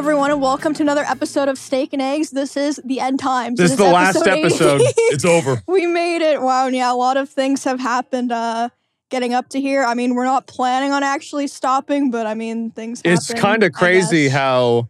everyone, and welcome to another episode of Steak and Eggs. This is the end times. This is the last episode. It's over. We made it. Wow, and yeah, a lot of things have happened getting up to here. I mean, we're not planning on actually stopping, but I mean, things happen. It's kind of crazy how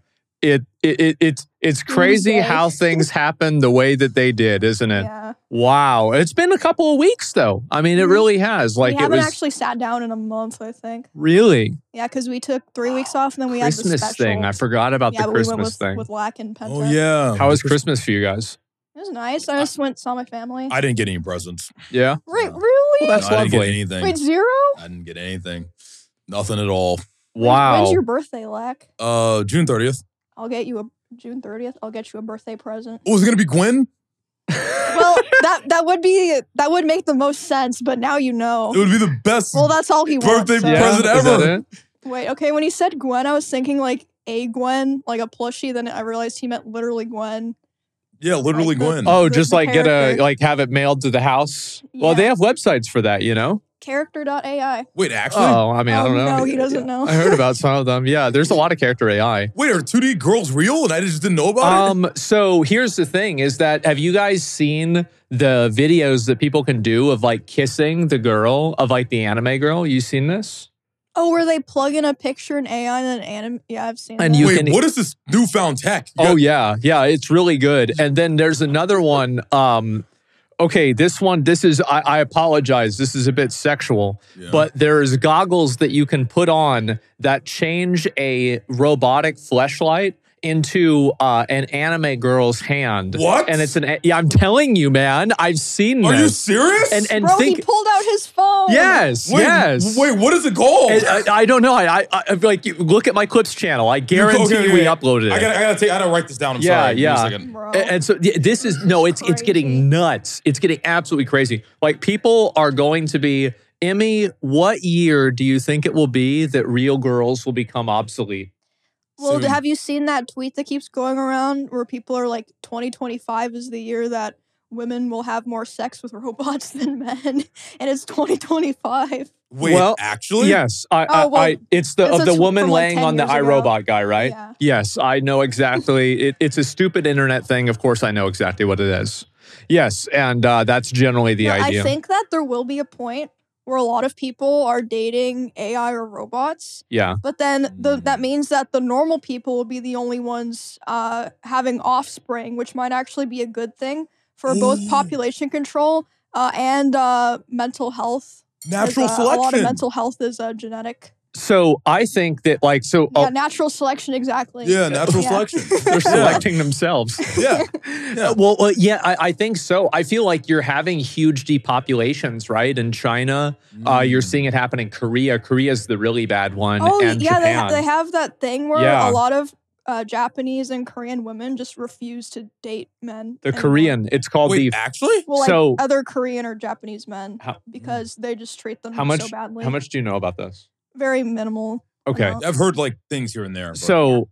it's crazy how things happen the way that they did, isn't it? Yeah. Wow. It's been a couple of weeks though. I mean, it really has. Like, we haven't actually sat down in a month, I think. Really? Yeah, because we took 3 weeks off and then we had the Christmas special thing. I forgot about the Christmas thing. With Lack and Penta. Oh, yeah. How was Christmas for you guys? It was nice. I just saw my family. I didn't get any presents. Yeah? Right, No. really? Well, that's I didn't get lovely. anything. Wait, 0? I didn't get anything. Nothing at all. Wow. When's your birthday, Lack? June 30th. I'll get you June 30th. I'll get you a birthday present. Oh, is it going to be Gwen? Well, that would make the most sense, but now you know. It would be the best Well, that's all he wants. birthday so. present Is that ever. it? Wait, okay, when he said Gwen, I was thinking like a Gwen, like a plushie, then I realized he meant literally Gwen. Yeah, literally Like the- Gwen. Oh, The- just the like character. have it mailed to the house? Well, they Yeah. have websites for that, you know? Character.ai. Wait, actually? Oh, I mean, I don't know. No, he doesn't know. I heard about some of them. Yeah, there's a lot of character AI. Wait, are 2D girls real and I just didn't know about it? So here's the thing is that have you guys seen the videos that people can do of like kissing the girl, of like the anime girl? You seen this? Oh, where they plug in a picture in AI and then anime? Yeah, I've seen And that. you Wait, can- what is this newfound tech? You Oh got- yeah, it's really good. And then there's another one. Okay, this is I apologize. This is a bit sexual, Yeah. but there's goggles that you can put on that change a robotic fleshlight into an anime girl's hand. What? And it's yeah, I'm telling you, man, I've seen Are you this. serious? And Bro, think he pulled out his phone. yes, wait, yes. Wait, what is it called? I don't know. I like look at my clips channel. I guarantee Okay, we okay. uploaded it. I gotta write this down. I'm Yeah, sorry. Give me a yeah. second. Bro. And so this is no, it's Crazy. getting nuts. It's getting absolutely crazy. Like people are going to be, Emmy, what year do you think it will be that real girls will become obsolete? Well, Soon. have you seen that tweet that keeps going around where people are like, 2025 is the year that women will have more sex with robots than men, and it's 2025. Wait, Well, actually? Yes, Oh, well, it's the this of the is woman from, like, laying 10 on the years ago. iRobot guy, right? Yeah. Yes, I know exactly. It's a stupid internet thing. Of course, I know exactly what it is. Yes, and that's generally the No, idea. I think that there will be a point where a lot of people are dating AI or robots, Yeah. but then that means that the normal people will be the only ones having offspring, which might actually be a good thing for both Ooh. population control and mental health. Natural 'Cause, selection. A lot of mental health is genetic. So I think that Yeah, natural selection, exactly. Yeah, natural Yeah. selection. they're Yeah. selecting themselves. Yeah. Yeah. Yeah, I think so. I feel like you're having huge depopulations, right? In China, you're seeing it happen in Korea. Korea's the really bad one. Oh, and yeah, Japan. they have that thing where Yeah. a lot of Japanese and Korean women just refuse to date men. The anymore. Korean, it's called Wait, the. actually? Well, like So- other Korean or Japanese men, How- because they just treat them How much? so badly. How much do you know about this? Very minimal. Okay. amount. I've heard like things here and there. But So,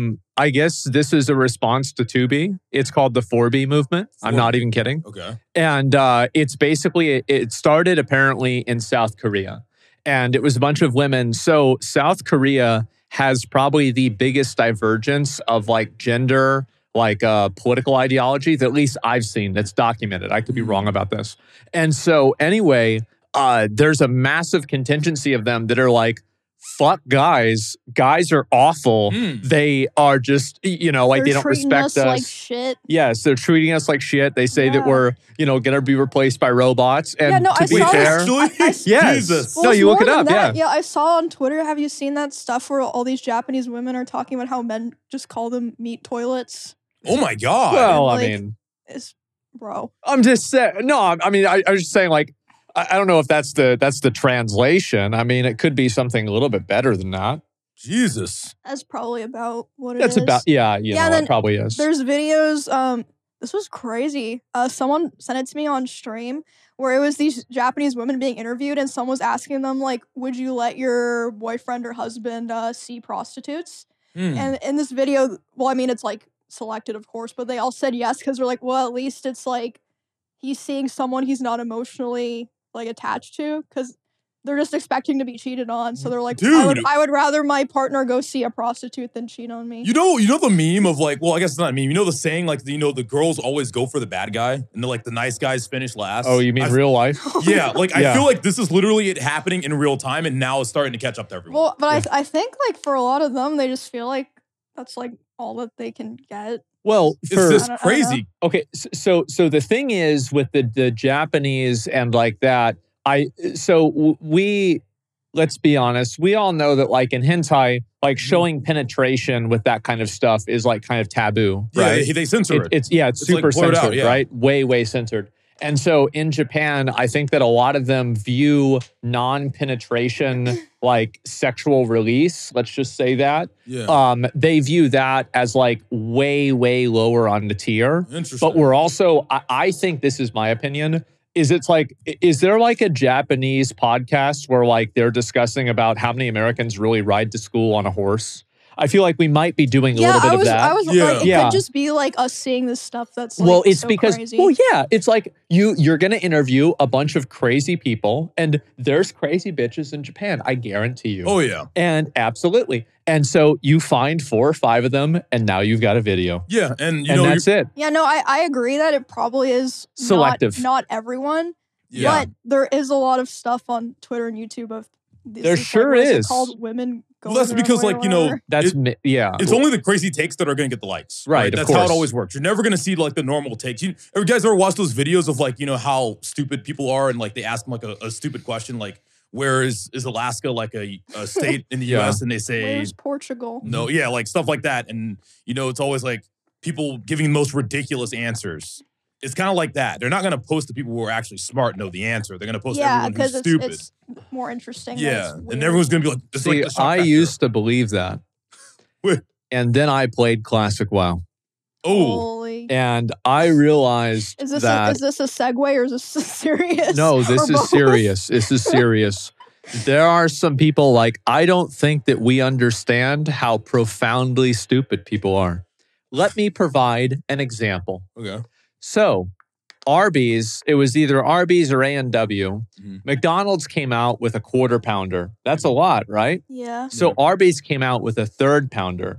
I guess this is a response to 2B. It's called the 4B movement. I'm not even kidding. Okay. And it's basically, it started apparently in South Korea. And it was a bunch of women. So South Korea has probably the biggest divergence of like gender, like political ideology that at least I've seen that's documented. I could be wrong about this. And so anyway, there's a massive contingency of them that are like, fuck guys. Guys are awful. They are just, like They're they don't treating respect us. like shit. Yes, they're treating us like shit. They say that Yeah. we're, going to be replaced by robots. And Yeah, no, to I be saw fair, this. Actually? yes. Jesus. No, it's you look more it than up, that. yeah. Yeah, I saw on Twitter. Have you seen that stuff where all these Japanese women are talking about how men just call them meat toilets? Oh my God. Well, Like- I mean, It's bro. I'm just saying. No, I mean, I was just saying, like, I don't know if that's the translation. I mean, it could be something a little bit better than that. Jesus. That's probably about what it That's is. about, yeah, Yeah, it then probably is. There's videos. This was crazy. Someone sent it to me on stream where it was these Japanese women being interviewed, and someone was asking them like, "Would you let your boyfriend or husband see prostitutes?" And in this video, well, I mean, it's like selected, of course, but they all said yes because they're like, well, at least it's like he's seeing someone he's not emotionally like attached to, because they're just expecting to be cheated on. So they're like, Dude. I would rather my partner go see a prostitute than cheat on me. You know the meme of like, well, I guess it's not a meme. You know the saying, like, the girls always go for the bad guy and the nice guys finish last. Oh, you mean real life? Yeah, like Yeah. I feel like this is literally it happening in real time, and now it's starting to catch up to everyone. Well, but I think like for a lot of them, they just feel like that's like all that they can get. Well, It's for just I don't crazy. okay, so the thing is with the Japanese and like that, we let's be honest, we all know that like in hentai, like showing penetration with that kind of stuff is like kind of taboo, right? Yeah, they censor it. It's It's, super like, blurred out, censored, yeah. right? Way censored. And so in Japan, I think that a lot of them view non-penetration like sexual release, let's just say that. Yeah. They view that as like way lower on the tier. Interesting. But we're also, I think this is my opinion, is there like a Japanese podcast where like they're discussing about how many Americans really ride to school on a horse? I feel like we might be doing a little bit of that. I was Yeah. like, it Yeah. could just be like us seeing this stuff that's like, Well, it's so because, crazy. well, yeah, it's like you're going to interview a bunch of crazy people, and there's crazy bitches in Japan, I guarantee you. Oh yeah. And absolutely. And so you find 4 or 5 of them, and now you've got a video. Yeah, and And that's it. Yeah, no, I agree that it probably is Selective. Not everyone, yeah. but there is a lot of stuff on Twitter and YouTube of this There is, like, sure what it is. called women. Well, that's going their because, way like, or whatever. That's, yeah. It's only the crazy takes that are going to get the likes. Right, of That's how course. it always works. You're never going to see like the normal takes. You guys ever watch those videos of like, how stupid people are and like they ask them like a stupid question like, where is Alaska like a state in the Yeah. US? And they say, Where's Portugal? no, yeah, like stuff like that. And, it's always like people giving the most ridiculous answers. It's kind of like that. They're not going to post the people who are actually smart know the answer. They're going to post Yeah, everyone who's because stupid. it's more interesting. Yeah, and, and everyone's going to be like, this is like See, the shock I factor. used to believe that. Wait. And then I played Classic WoW. Oh, Holy. And I realized Is this that... a segue or is this serious? No, this Or is both? serious. This is serious. There are some people like, I don't think that we understand how profoundly stupid people are. Let me provide an example. okay. So, Arby's, it was either Arby's or A&W. Mhm. McDonald's came out with a quarter pounder. That's a lot, right? Yeah. So Yeah. Arby's came out with a third pounder.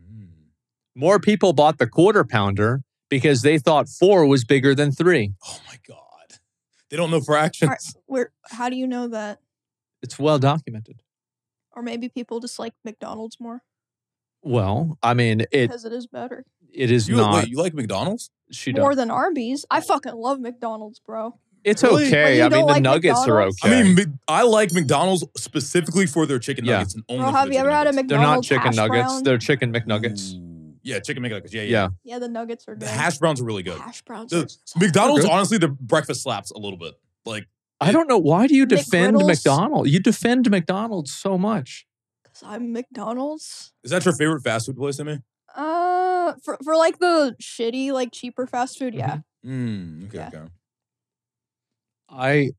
More people bought the quarter pounder because they thought 4 was bigger than 3. Oh my God. They don't know fractions. How do you know that? It's well documented. Or maybe people just like McDonald's more Well, I mean, it because it is better. is You, not. wait, you like McDonald's? She More don't. than Arby's. I fucking love McDonald's, bro. It's Really? okay. Wait, you I mean, don't the like nuggets McDonald's? are okay. I mean, I like McDonald's specifically for their chicken Yeah. nuggets and only Bro, for have their you ever chicken had a nuggets. they're not McDonald's chicken hash nuggets. brown? They're chicken McNuggets. Ooh. Yeah, chicken McNuggets. Yeah, Yeah. Yeah, the nuggets are The good. hash browns are really good. Hash browns. The are so McDonald's, good. honestly, the breakfast slaps a little bit. Like, I don't know. Why do you defend McGriddles? McDonald's? You defend McDonald's so much. Because I'm McDonald's. is that your favorite fast food place, Emmy? For like the shitty, like cheaper fast food, yeah. Okay, Yeah. okay.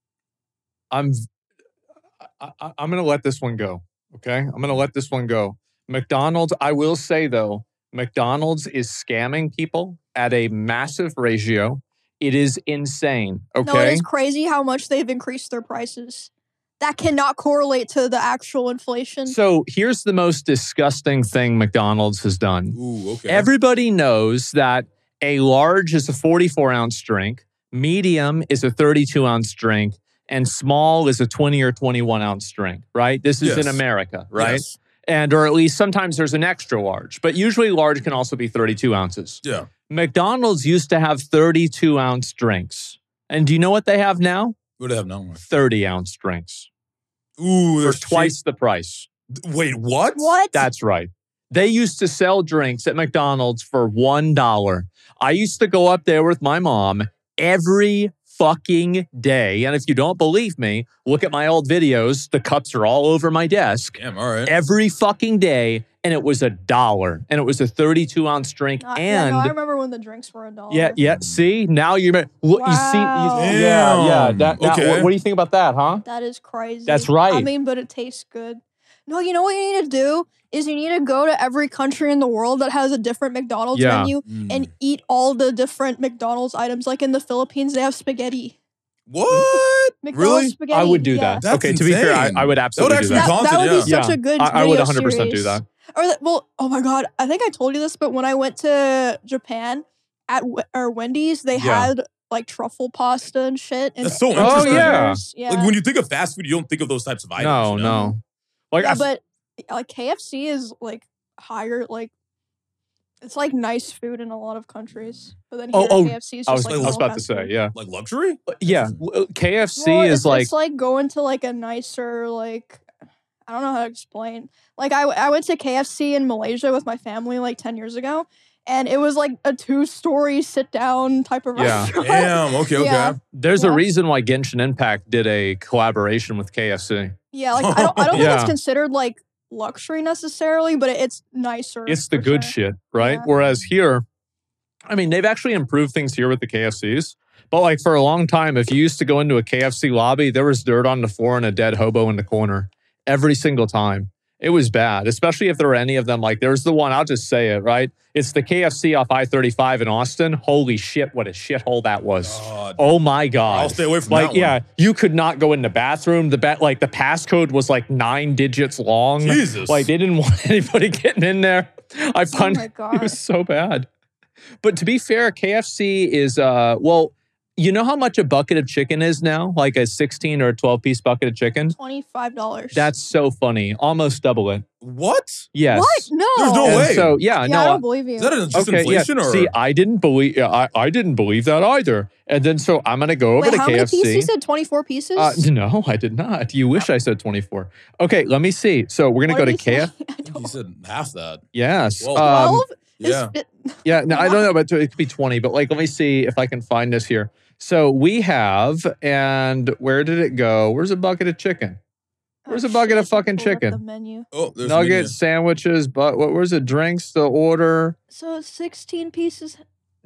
I'm going to let this one go. Okay? I'm going to let this one go. McDonald's, I will say though, McDonald's is scamming people at a massive ratio. It is insane. Okay? No, it is crazy how much they've increased their prices. That cannot correlate to the actual inflation. So here's the most disgusting thing McDonald's has done. Ooh, okay. Everybody knows that a large is a 44-ounce drink, medium is a 32-ounce drink, and small is a 20 or 21-ounce drink, right? This is in Yes. America, right? Yes. And or at least sometimes there's an extra large, but usually large can also be 32 ounces. Yeah. McDonald's used to have 32-ounce drinks. And do you know what they have now? What do they have now? 30-ounce drinks Ooh, for there's twice the price. Wait, what? What? That's right. They used to sell drinks at McDonald's for $1. I used to go up there with my mom every fucking day. And if you don't believe me, look at my old videos. The cups are all over my desk. Damn, all right. Every fucking day. And it was $1. And it was a 32-ounce drink. Yeah, and no, I remember when the drinks were $1. yeah. See, now you're look. Wow. You see, Damn. yeah. Okay. What do you think about that, huh? That is crazy. That's right. I mean, but it tastes good. No, you know what you need to do is you need to go to every country in the world that has a different McDonald's Yeah. menu and eat all the different McDonald's items. Like in the Philippines, they have spaghetti. What? McDonald's Really? spaghetti. I would do yeah. that. That's okay, to be fair, insane. I would absolutely actually do that. be That would be content, such a good I would video 100% do series. that. Or well, oh my god, I think I told you this, but when I went to Japan at Wendy's, they Yeah. had like truffle pasta and shit. And That's so Oh, interesting. yeah. burgers. Yeah. Like when you think of fast food, you don't think of those types of items. No, you know? no. Like, yeah, I, but like KFC is like higher, like it's like nice food in a lot of countries. But then here KFC is just I was, like I was normal about to fast say, food. yeah. Like luxury? Yeah, KFC Well, is like, it's like going to like a nicer like I don't know how to explain. Like I went to KFC in Malaysia with my family like 10 years ago, and it was like a 2-story sit down type of Yeah. restaurant. Damn. Okay. Okay. Yeah. there's a Yeah. reason why Genshin Impact did a collaboration with KFC. Yeah, like I don't think Yeah. it's considered like luxury necessarily, but it's nicer. It's the for good sure. shit, right? Yeah. Whereas here, I mean, they've actually improved things here with the KFCs. But like for a long time, if you used to go into a KFC lobby, there was dirt on the floor and a dead hobo in the corner every single time. It was bad, especially if there were any of them. Like there's the one, I'll just say it, right? It's the KFC off I-35 in Austin. Holy shit, what a shithole that was. God. Oh my God. I'll stay away from Like, that yeah, one. you could not go in the bathroom. The passcode was like 9 digits long. Jesus. Like they didn't want anybody getting in there. I found my it God. was so bad. But to be fair, KFC is well, you know how much a bucket of chicken is now? Like a 16 or a 12-piece bucket of chicken? $25. That's so funny. Almost double it. What? Yes. what? No. There's no And way. so Yeah, I no. don't believe you. Is that just Okay, yeah. inflation or? See, I didn't believe I didn't believe that either. And then so I'm gonna go over Wait, to how KFC. many pieces? You said 24 pieces? No, I did not. You wish I said 24. Okay, let me see. So we're gonna What go to did he say? KFC. I don't you said half that. Yes. Whoa. 12? Yeah. Yeah, no, I don't know, but it could be 20. But like, let me see if I can find this here. So we have, and where did it go? Where's a bucket of chicken? Where's a bucket of fucking Pulled up chicken? The menu. Oh, there's Nuggets, sandwiches, but where's the drinks, the order, So it's 16 pieces.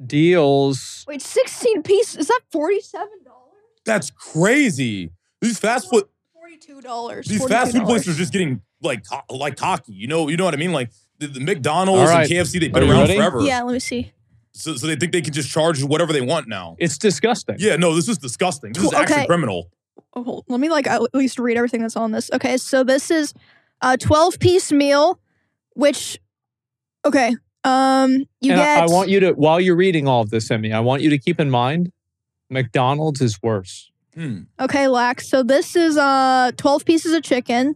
deals? Wait, 16 pieces? Is that $47? That's crazy. These fast food $42. these fast food $42. places are just getting like cocky. You know what I mean? Like the McDonald's All right. and KFC, they've Are been you around ready? forever. Yeah, let me see. So they think they can just charge whatever they want now. It's disgusting. Yeah, no, this is disgusting. This is Cool, actually okay. criminal. Oh, let me like at least read everything that's on this. Okay, so this is a 12-piece meal, which okay, you And get. I want you to, while you're reading all of this, Emmy, I want you to keep in mind, McDonald's is worse. Okay, Lax. So this is 12 pieces of chicken,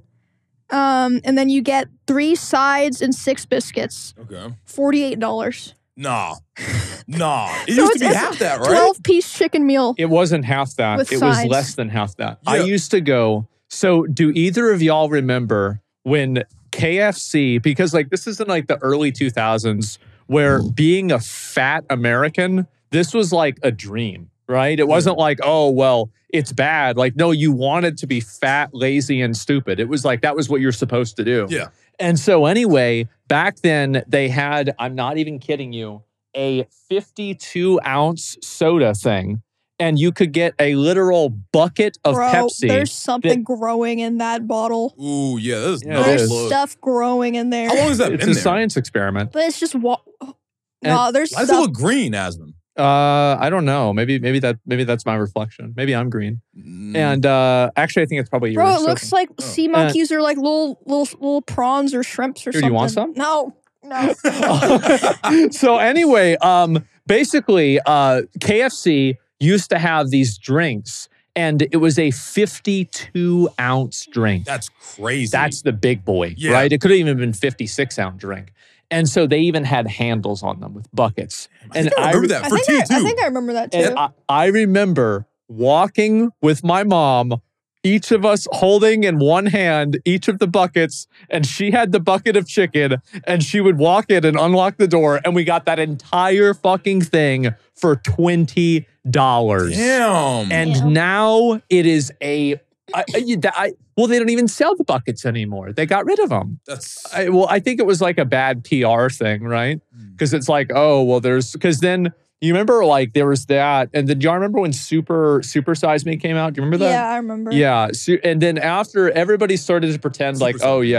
and then you get 3 sides and 6 biscuits. Okay. $48. Nah. It So used to be it's half that, right? 12-piece chicken meal. It wasn't half that. With It was sides. less than half that. I Yeah. used to go. So, do either of y'all remember when KFC, because like this is in like the early 2000s, where being a fat American, this was like a dream, right? It wasn't like, oh, well, it's bad. Like, no, you wanted to be fat, lazy, and stupid. It was like, that was what you're supposed to do. Yeah. And so anyway, back then they had, I'm not even kidding you, a 52-ounce soda thing. And you could get a literal bucket of Bro, Pepsi. there's something growing in that bottle. Ooh, yeah, that is Yeah, not it There's is. look. stuff growing in there. How long has that It's been a there? science experiment. But it's just no, there's Why does it stuff. look green, Asman? I don't know. Maybe that's my reflection. Maybe I'm green. And actually, I think it's probably Bro, yours. it looks like sea monkeys are like little prawns or shrimps or Here, do something. you want some? No. So anyway, basically, KFC used to have these drinks, and it was a 52-ounce drink. That's crazy. That's the big boy, Yeah. right? It could have even been 56-ounce drink. And so they even had handles on them with buckets. I think I remember that for tea too. I think I remember that too. And I remember walking with my mom, each of us holding in one hand each of the buckets, and she had the bucket of chicken, and she would walk in and unlock the door, and we got that entire fucking thing for $20. Damn. And Damn. now it is well, they don't even sell the buckets anymore. They got rid of them. That's I think it was like a bad PR thing, right? Because it's like, oh, well, because then you remember like there was that. And then do y'all remember when Super Size Me came out? Do you remember that? Yeah, I remember. Yeah. And then after everybody started to pretend like, Super oh, Size Me. yeah,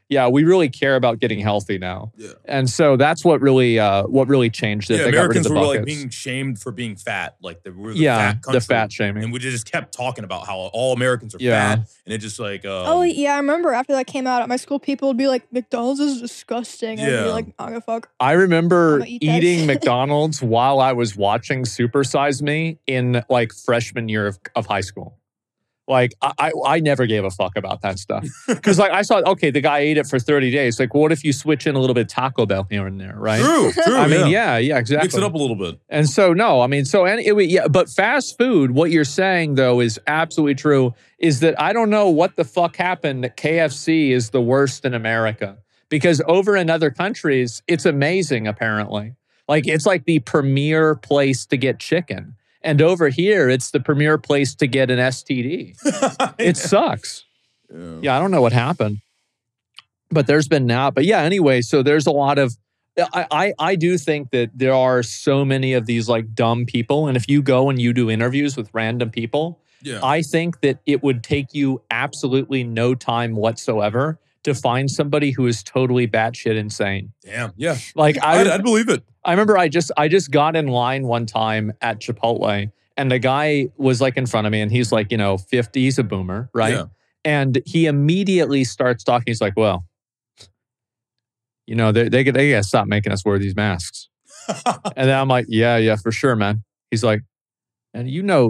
yeah, we really care about getting healthy now. Yeah. And so that's what really changed it. Yeah, They got rid of Americans the were like buckets. being shamed for being fat. Like we're the Yeah, fat country. the fat shaming. And we just kept talking about how all Americans are Yeah. fat. And it just like Oh yeah, I remember after that came out at my school, people would be like, "McDonald's is disgusting." And I'd Yeah. be like, "I'm gonna fuck." I remember I'ma eat that eating shit. McDonald's while I was watching Super Size Me in like freshman year of high school. Like I never gave a fuck about that stuff. Because like I saw, okay, the guy ate it for 30 days. Like, what if you switch in a little bit of Taco Bell here and there, right? True. I mean, yeah, exactly. Mix it up a little bit. And so, no, I mean, so yeah, but fast food, what you're saying though is absolutely true, is that I don't know what the fuck happened that KFC is the worst in America. Because over in other countries, it's amazing, apparently. Like, it's like the premier place to get chicken. And over here, it's the premier place to get an STD. It sucks. Yeah, I don't know what happened. But there's been now. But yeah, anyway, so there's a lot of, I do think that there are so many of these like dumb people. And if you go and you do interviews with random people, I think that it would take you absolutely no time whatsoever to find somebody who is totally batshit insane. Damn. Yeah. Like I'd believe it. I remember I just got in line one time at Chipotle and the guy was like in front of me and he's like, 50, he's a boomer, right? Yeah. And he immediately starts talking. He's like, well, they gotta stop making us wear these masks. And then I'm like, yeah, for sure, man. He's like, and you know,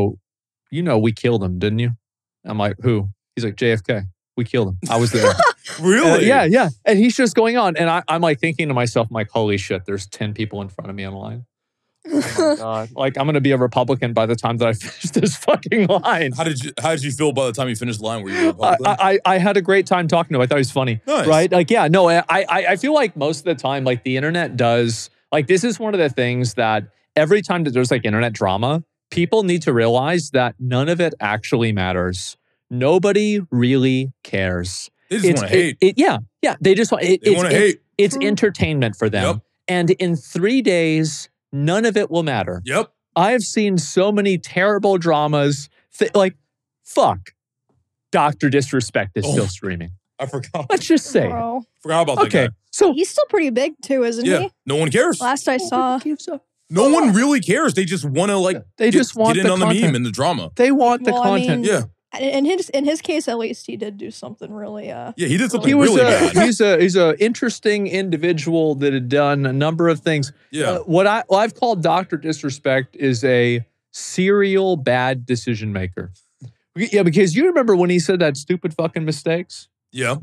we killed him, didn't you? I'm like, who? He's like, JFK. We killed him. I was there. Really? Yeah. And he's just going on. And I'm like thinking to myself, I'm like, holy shit, there's 10 people in front of me on the line. Oh my God. Like, I'm going to be a Republican by the time that I finish this fucking line. How did you feel by the time you finished the line? Were you a Republican? I had a great time talking to him. I thought he was funny. Nice. Right? Like, yeah, no, I feel like most of the time, like the internet does, like this is one of the things that every time that there's like internet drama, people need to realize that none of it actually matters. Nobody really cares. They just want to hate. Yeah. They just want They want to hate. It's entertainment for them. Yep. And in 3 days, none of it will matter. Yep. I've seen so many terrible dramas. Like, fuck. Dr. Disrespect is still streaming. I forgot. Let's just say. Bro. Forgot about that Okay. guy. So He's still pretty big too, isn't Yeah. he? No one cares. Last I saw. No one really cares. They just want to like. They just want get in the on the content. meme and the drama. They want the Well, I content. mean, Yeah. In his case, at least, he did do something really. Yeah. He did something He was really bad. he's a interesting individual that had done a number of things. Yeah. What I've called Dr. Disrespect is a serial bad decision maker. Yeah, because you remember when he said that stupid fucking mistakes? Yeah.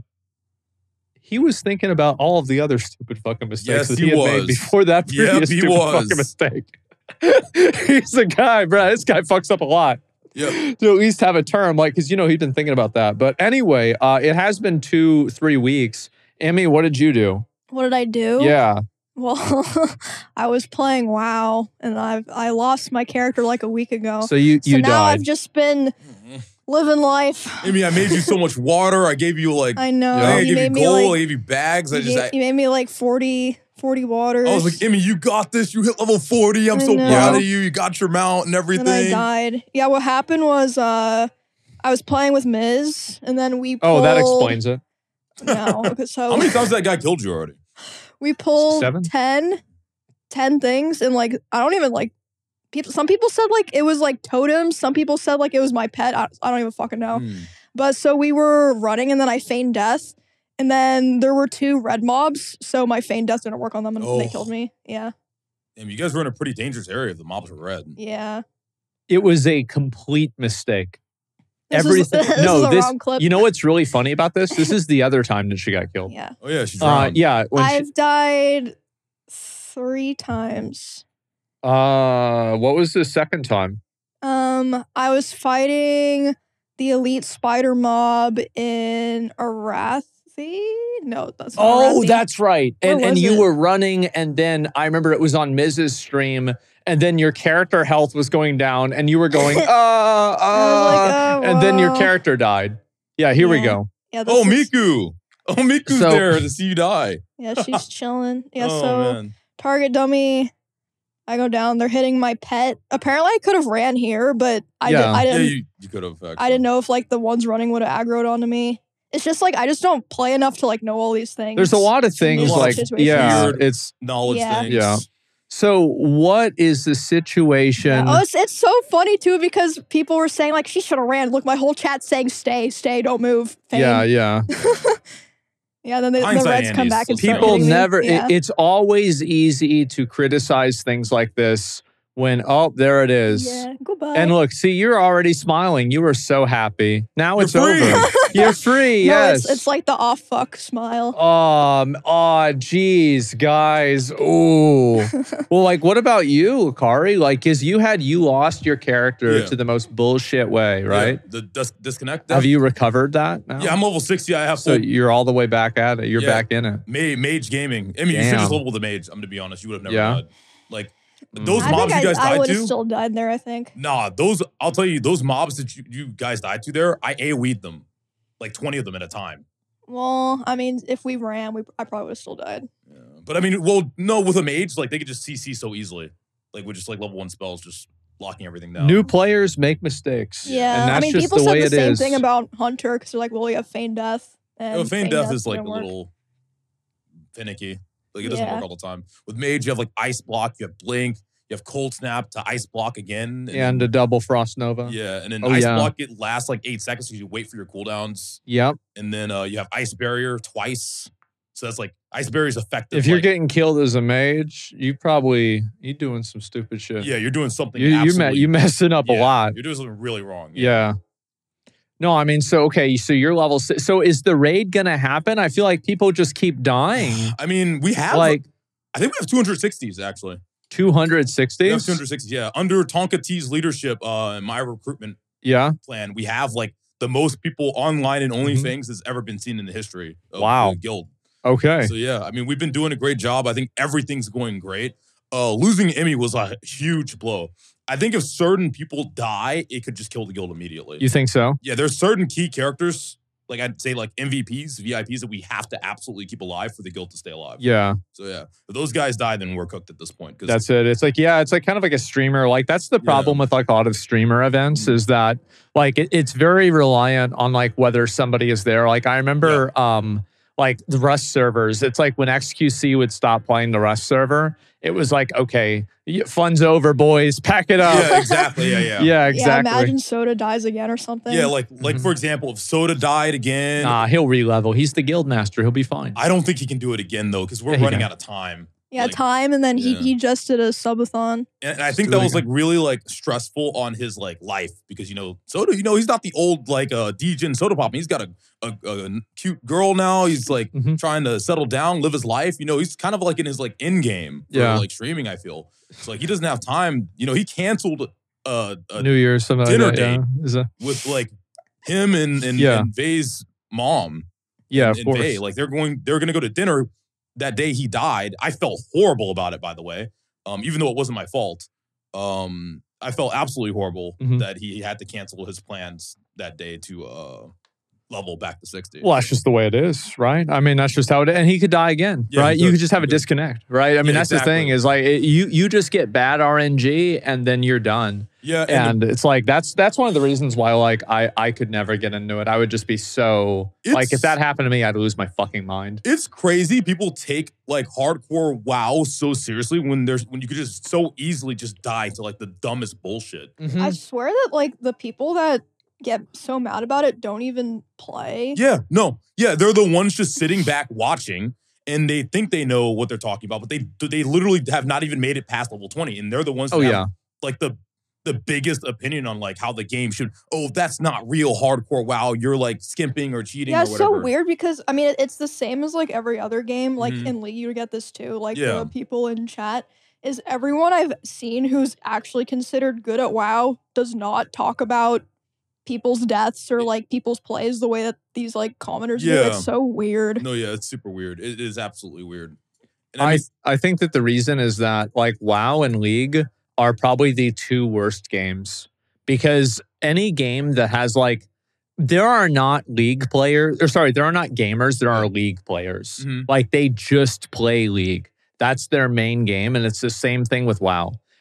He was thinking about all of the other stupid fucking mistakes Yes, that he he had was. made before that Yep, previous he stupid was. fucking mistake. He's the guy, bro. This guy fucks up a lot. Yeah. To at least have a term, like, because he'd been thinking about that. But anyway, it has been 2-3 weeks. Emmy, what did you do? What did I do? Yeah. Well, I was playing WoW, and I lost my character like a week ago. So you now died. I've just been living life. I mean, I made you so much water. I gave you like. I know. Yeah. I You gave you made me gold. I like gave you bags. you made me like 40 waters. I was like, Emmy, you got this. You hit level 40. I'm I so know. proud of you. You got your mount and everything. and I died. Yeah, what happened was I was playing with Miz, and then we pulled, Oh, that explains it. No, so How many times that guy killed you already? we pulled 7? 10 things, and like I don't even like people. Some people said like it was like totems. Some people said like it was my pet. I don't even fucking know. Hmm. But so we were running, and then I feigned death, and then there were 2 red mobs. So my feigned death didn't work on them, and they Oh. killed me. Yeah, Damn, you guys were in a pretty dangerous area if the mobs were red. yeah. It was a complete mistake. This Everything. Is, this no, is the this. wrong clip. You know what's really funny about this? This is the other time that she got killed. Yeah, Oh yeah, she drowned. Yeah. When I've died 3 times. what was the second time? I was fighting the elite spider mob in Arathi. No, that's not Oh, Arathi. that's right. Where And was you it? were running, and then I remember it was on Miz's stream, and then your character health was going down, and you were going, I was like, and then your whoa. character died. Yeah, here we Yeah. go. Yeah, this Oh, is- Miku. Oh, Miku's So- there to see you die. Yeah, she's chilling. Yeah, oh, so man. target dummy. I go down. They're hitting my pet. Apparently, I could have ran here, but I Yeah. didn't. Yeah, you could have. I didn't know if like the ones running would have aggroed onto me. It's just like I just don't play enough to like know all these things. There's a lot of things lot of weird it's knowledge Yeah. things. Yeah. So what is the situation? Oh, it's so funny too because people were saying like she should have ran. Look, my whole chat's saying stay, don't move. Fame. Yeah. Yeah, then the Hindsight Reds come Andy's back and still start People hitting me. never, Yeah. it's always easy to criticize things like this when, oh, there it is. Yeah, goodbye. And look, see, you're already smiling. You were so happy. Now You're it's free. over. You're free, no, yes. it's like the off fuck smile. Geez, guys. Ooh. Well, like, what about you, Kari? Like, because you lost your character Yeah. to the most bullshit way, right? Yeah, the disconnect. Have you recovered that now? Yeah, I'm level 60. I have So full you're all the way back at it. You're Yeah. back in it. mage gaming. I mean, you should Damn. just level the mage. I'm gonna be honest. You would have never Yeah. died. Like those I mobs think you guys I died would have to. still died there, I think. Nah, those I'll tell you, those mobs that you guys died to there, I AoE'd them. Like 20 of them at a time. Well, I mean, if we ran, I probably would have still died. Yeah. But I mean, well, no, with a mage, like they could just CC so easily. Like with just like level 1 spells, just locking everything down. New players make mistakes. Yeah, And that's I mean, just people the said way the it same is. thing about Hunter because they're like, well, we have Feign Death. And Feign Death is like a didn't work. little finicky. Like it doesn't Yeah. work all the time. With mage, you have like ice block, you have blink, you have cold snap to ice block again. And a double frost nova. yeah, and then Oh, ice yeah. block it lasts like 8 seconds, so you wait for your cooldowns. Yep. And then you have ice barrier twice. So that's like ice barrier is effective. If you're like, getting killed as a mage, you're doing some stupid shit. yeah, you're doing something. You messing up a yeah, lot. You're doing something really wrong. Yeah. No, I mean, so okay, so you're level 6. So is the raid gonna happen? I feel like people just keep dying. I mean, we have Like I think we have 260s actually. 260. We have 260s. Yeah, under Tonka T's leadership, in my recruitment Yeah. plan, we have like the most people online in OnlyFans that's ever been seen in the history of Wow. the guild. Okay. So yeah, I mean, we've been doing a great job. I think everything's going great. Losing Emmy was a huge blow. I think if certain people die, it could just kill the guild immediately. You think so? Yeah, there's certain key characters, like I'd say like MVPs, VIPs that we have to absolutely keep alive for the guild to stay alive. Yeah. So yeah, if those guys die, then we're cooked at this point. 'Cause That's it. It's like, yeah, it's like kind of like a streamer. Like that's the problem with like a lot of streamer events is that like it's very reliant on like whether somebody is there. Like I remember like the Rust servers. It's like when XQC would stop playing the Rust server, it was like, okay, fun's over, boys, pack it up. Yeah, exactly. Yeah, yeah. Yeah, Yeah, exactly. imagine Soda dies again or something. Yeah, like for example, if Soda died again, Nah, he'll re-level. He's the guild master. He'll be fine. I don't think he can do it again though, because we're Yeah, he running can. out of time. Yeah, Like, time, and then yeah. he just did a subathon. And I think do that it was like again. really like stressful on his like life because Soda, he's not the old like DJ Soda Pop. He's got a cute girl now. He's like Mhm. trying to settle down, live his life. He's kind of like in his like end game for Yeah. like streaming. I feel so like he doesn't have time. He canceled a New Year's, something dinner like that. date. Yeah. Is a, with like him and Yeah. and Vay's mom. yeah, of and course. Vay. Like they're gonna go to dinner that day he died. I felt horrible about it, by the way. Even though it wasn't my fault. I felt absolutely horrible Mhm. that he had to cancel his plans that day to level back to 60. Well, that's just the way it is, right? I mean, that's just how it is. And he could die again, Yeah, right? he You could. could just have He a could. disconnect, right? I mean, Yeah, that's the thing exactly. is like you just get bad RNG and then you're done. Yeah, And it's like that's one of the reasons why like I could never get into it. I would just be so like if It's- that happened to me, I'd lose my fucking mind. it's crazy. People take like hardcore WoW so seriously when you could just so easily just die to like the dumbest bullshit. Mm-hmm. I swear that like the people that get so mad about it don't even play. Yeah, no. Yeah, they're the ones just sitting back watching and they think they know what they're talking about, but they literally have not even made it past level 20 and they're the ones that Oh have, yeah. like the biggest opinion on like how the game should. Oh, that's not real hardcore WoW. You're like skimping or cheating Yeah, or it's whatever. so weird because I mean it's the same as like every other game. Like Mhm. in League, you get this too. Like Yeah. the people in chat is everyone I've seen who's actually considered good at WoW does not talk about people's deaths or like people's plays the way that these like commenters do. Yeah. It's so weird. No, yeah, it's super weird. It is absolutely weird. And I think that the reason is that like WoW and League are probably the two worst games because any game that has like there are not League players or sorry, there are not gamers, there are League players. Mhm. Like they just play League. That's their main game and it's the same thing with WoW.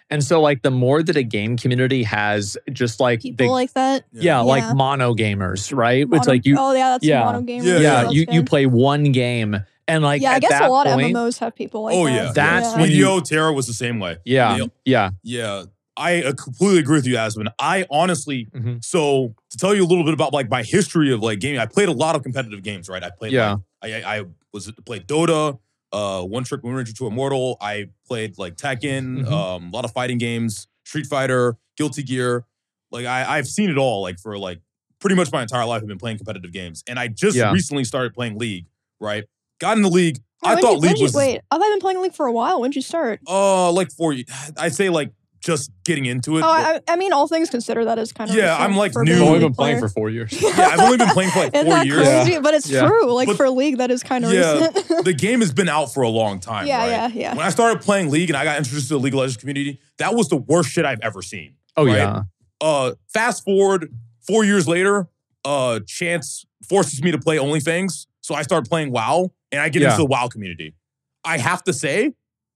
And so like the more that a game community has just like People like that. like Yeah. mono gamers, right? Mono, it's like you Oh yeah, that's yeah. mono gamer. Yeah, that's you good. play one game and like Yeah, I at guess that a lot point, of MMOs have people like Oh, that. yeah. That's yeah. when you- Yu-Gi-Oh! Terra was the same way. yeah. Yeah. I completely agree with you, Asmon. I honestly, Mhm. so to tell you a little bit about like my history of like gaming, I played a lot of competitive games, right? I played Yeah. like, I played Dota, One Trick Pony Ninja 2 Immortal. I played like Tekken, Mhm. a lot of fighting games, Street Fighter, Guilty Gear. Like I've seen it all. Like for like pretty much my entire life, I've been playing competitive games, and I just Yeah. recently started playing League. Right? Got in the League. Wait, I when'd thought you- when'd League you- was Wait, I've been playing League for a while. When'd you start? like 4 years. I'd say like just getting into it. Oh, I mean, all things considered, that is kind of Yeah, recent I'm, like, for new. being I've a only League been playing player. for 4 years. Yeah, I've only been playing for like Isn't 4 that years. crazy? But it's Yeah. true. Like But- for League, that is kind of Yeah, recent. the game has been out for a long time. Yeah, right? yeah. When I started playing League and I got introduced to the League of Legends community, that was the worst shit I've ever seen. Oh right? yeah. Fast forward 4 years later, Chance forces me to play OnlyFans, so I started playing WoW, and I get Yeah. into the WoW community. I have to say,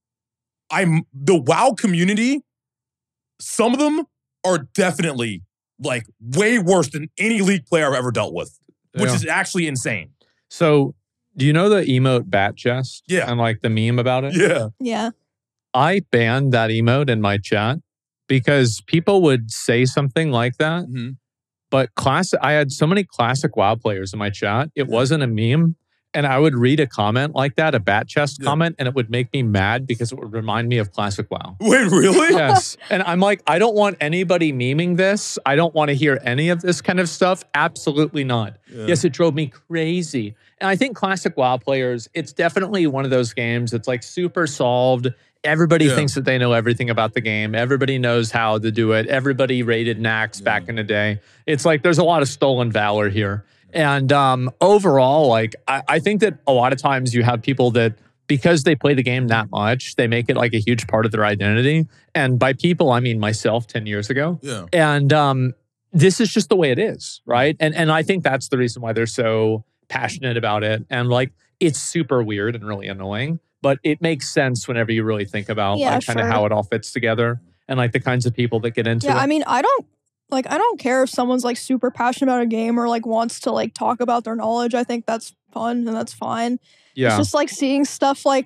the WoW community. Some of them are definitely like way worse than any League player I've ever dealt with, which Yeah. is actually insane. So do you know the emote bat chest? Yeah. And like the meme about it? Yeah. Yeah. I banned that emote in my chat because people would say something like that. Mhm. But I had so many classic WoW players in my chat. It wasn't a meme. And I would read a comment like that, a bat chest Yeah. comment, and it would make me mad because it would remind me of classic WoW. Wait, really? Yes. And I'm like, I don't want anybody memeing this. I don't want to hear any of this kind of stuff. Absolutely not. Yeah. Yes, it drove me crazy. And I think classic WoW players, it's definitely one of those games that's like super solved. Everybody Yeah. thinks that they know everything about the game. Everybody knows how to do it. Everybody rated Nax back in the day. It's like there's a lot of stolen valor here. And overall, like I think that a lot of times you have people that because they play the game that much, they make it like a huge part of their identity. And by people, I mean myself 10 years ago. Yeah. And this is just the way it is, right? And I think that's the reason why they're so passionate about it. And like it's super weird and really annoying, but it makes sense whenever you really think about Yeah, like kind of sure. how it all fits together and like the kinds of people that get into Yeah, it. I mean, I don't care if someone's like super passionate about a game or like wants to like talk about their knowledge. I think that's fun and that's fine. Yeah. It's just like seeing stuff like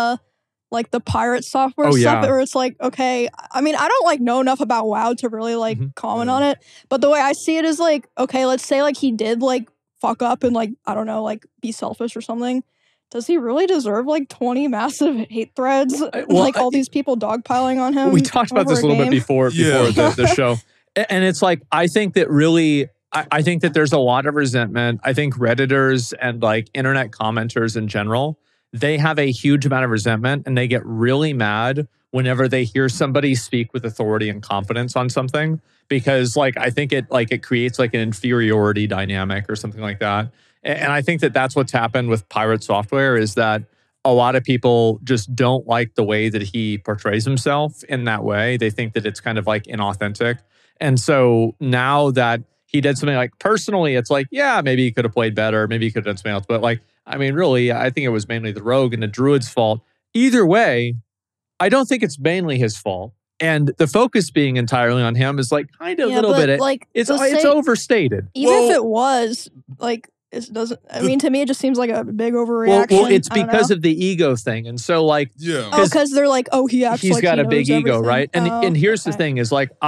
the pirate software Oh, stuff yeah. where it's like, okay, I mean, I don't like know enough about WoW to really like Mhm. comment Yeah. on it. But the way I see it is like, okay, let's say like he did like fuck up and like, I don't know, like be selfish or something. Does he really deserve like 20 massive hate threads? well, like all these people dogpiling on him. We talked about over this a little bit game? before Yeah. the show. And it's like, I think that really, I think that there's a lot of resentment. I think Redditors and like internet commenters in general, they have a huge amount of resentment and they get really mad whenever they hear somebody speak with authority and confidence on something. Because like, I think it creates like an inferiority dynamic or something like that. And I think that that's what's happened with Pirate Software is that a lot of people just don't like the way that he portrays himself in that way. They think that it's kind of like inauthentic. And so now that he did something like personally, it's like, yeah, maybe he could have played better. Maybe he could have done something else. But like, I mean, really, I think it was mainly the rogue and the druid's fault. Either way, I don't think it's mainly his fault. And the focus being entirely on him is like kind of a little but, bit, like it's let's say- overstated. Even Well- if it was, like, it doesn't. I mean, to me, it just seems like a big Well, overreaction. it's I don't because know. of the ego thing. And so like, Yeah. Oh, because they're like, oh, he acts he's like got he a big knows ego, everything. right? And Oh, and here's the okay. thing is like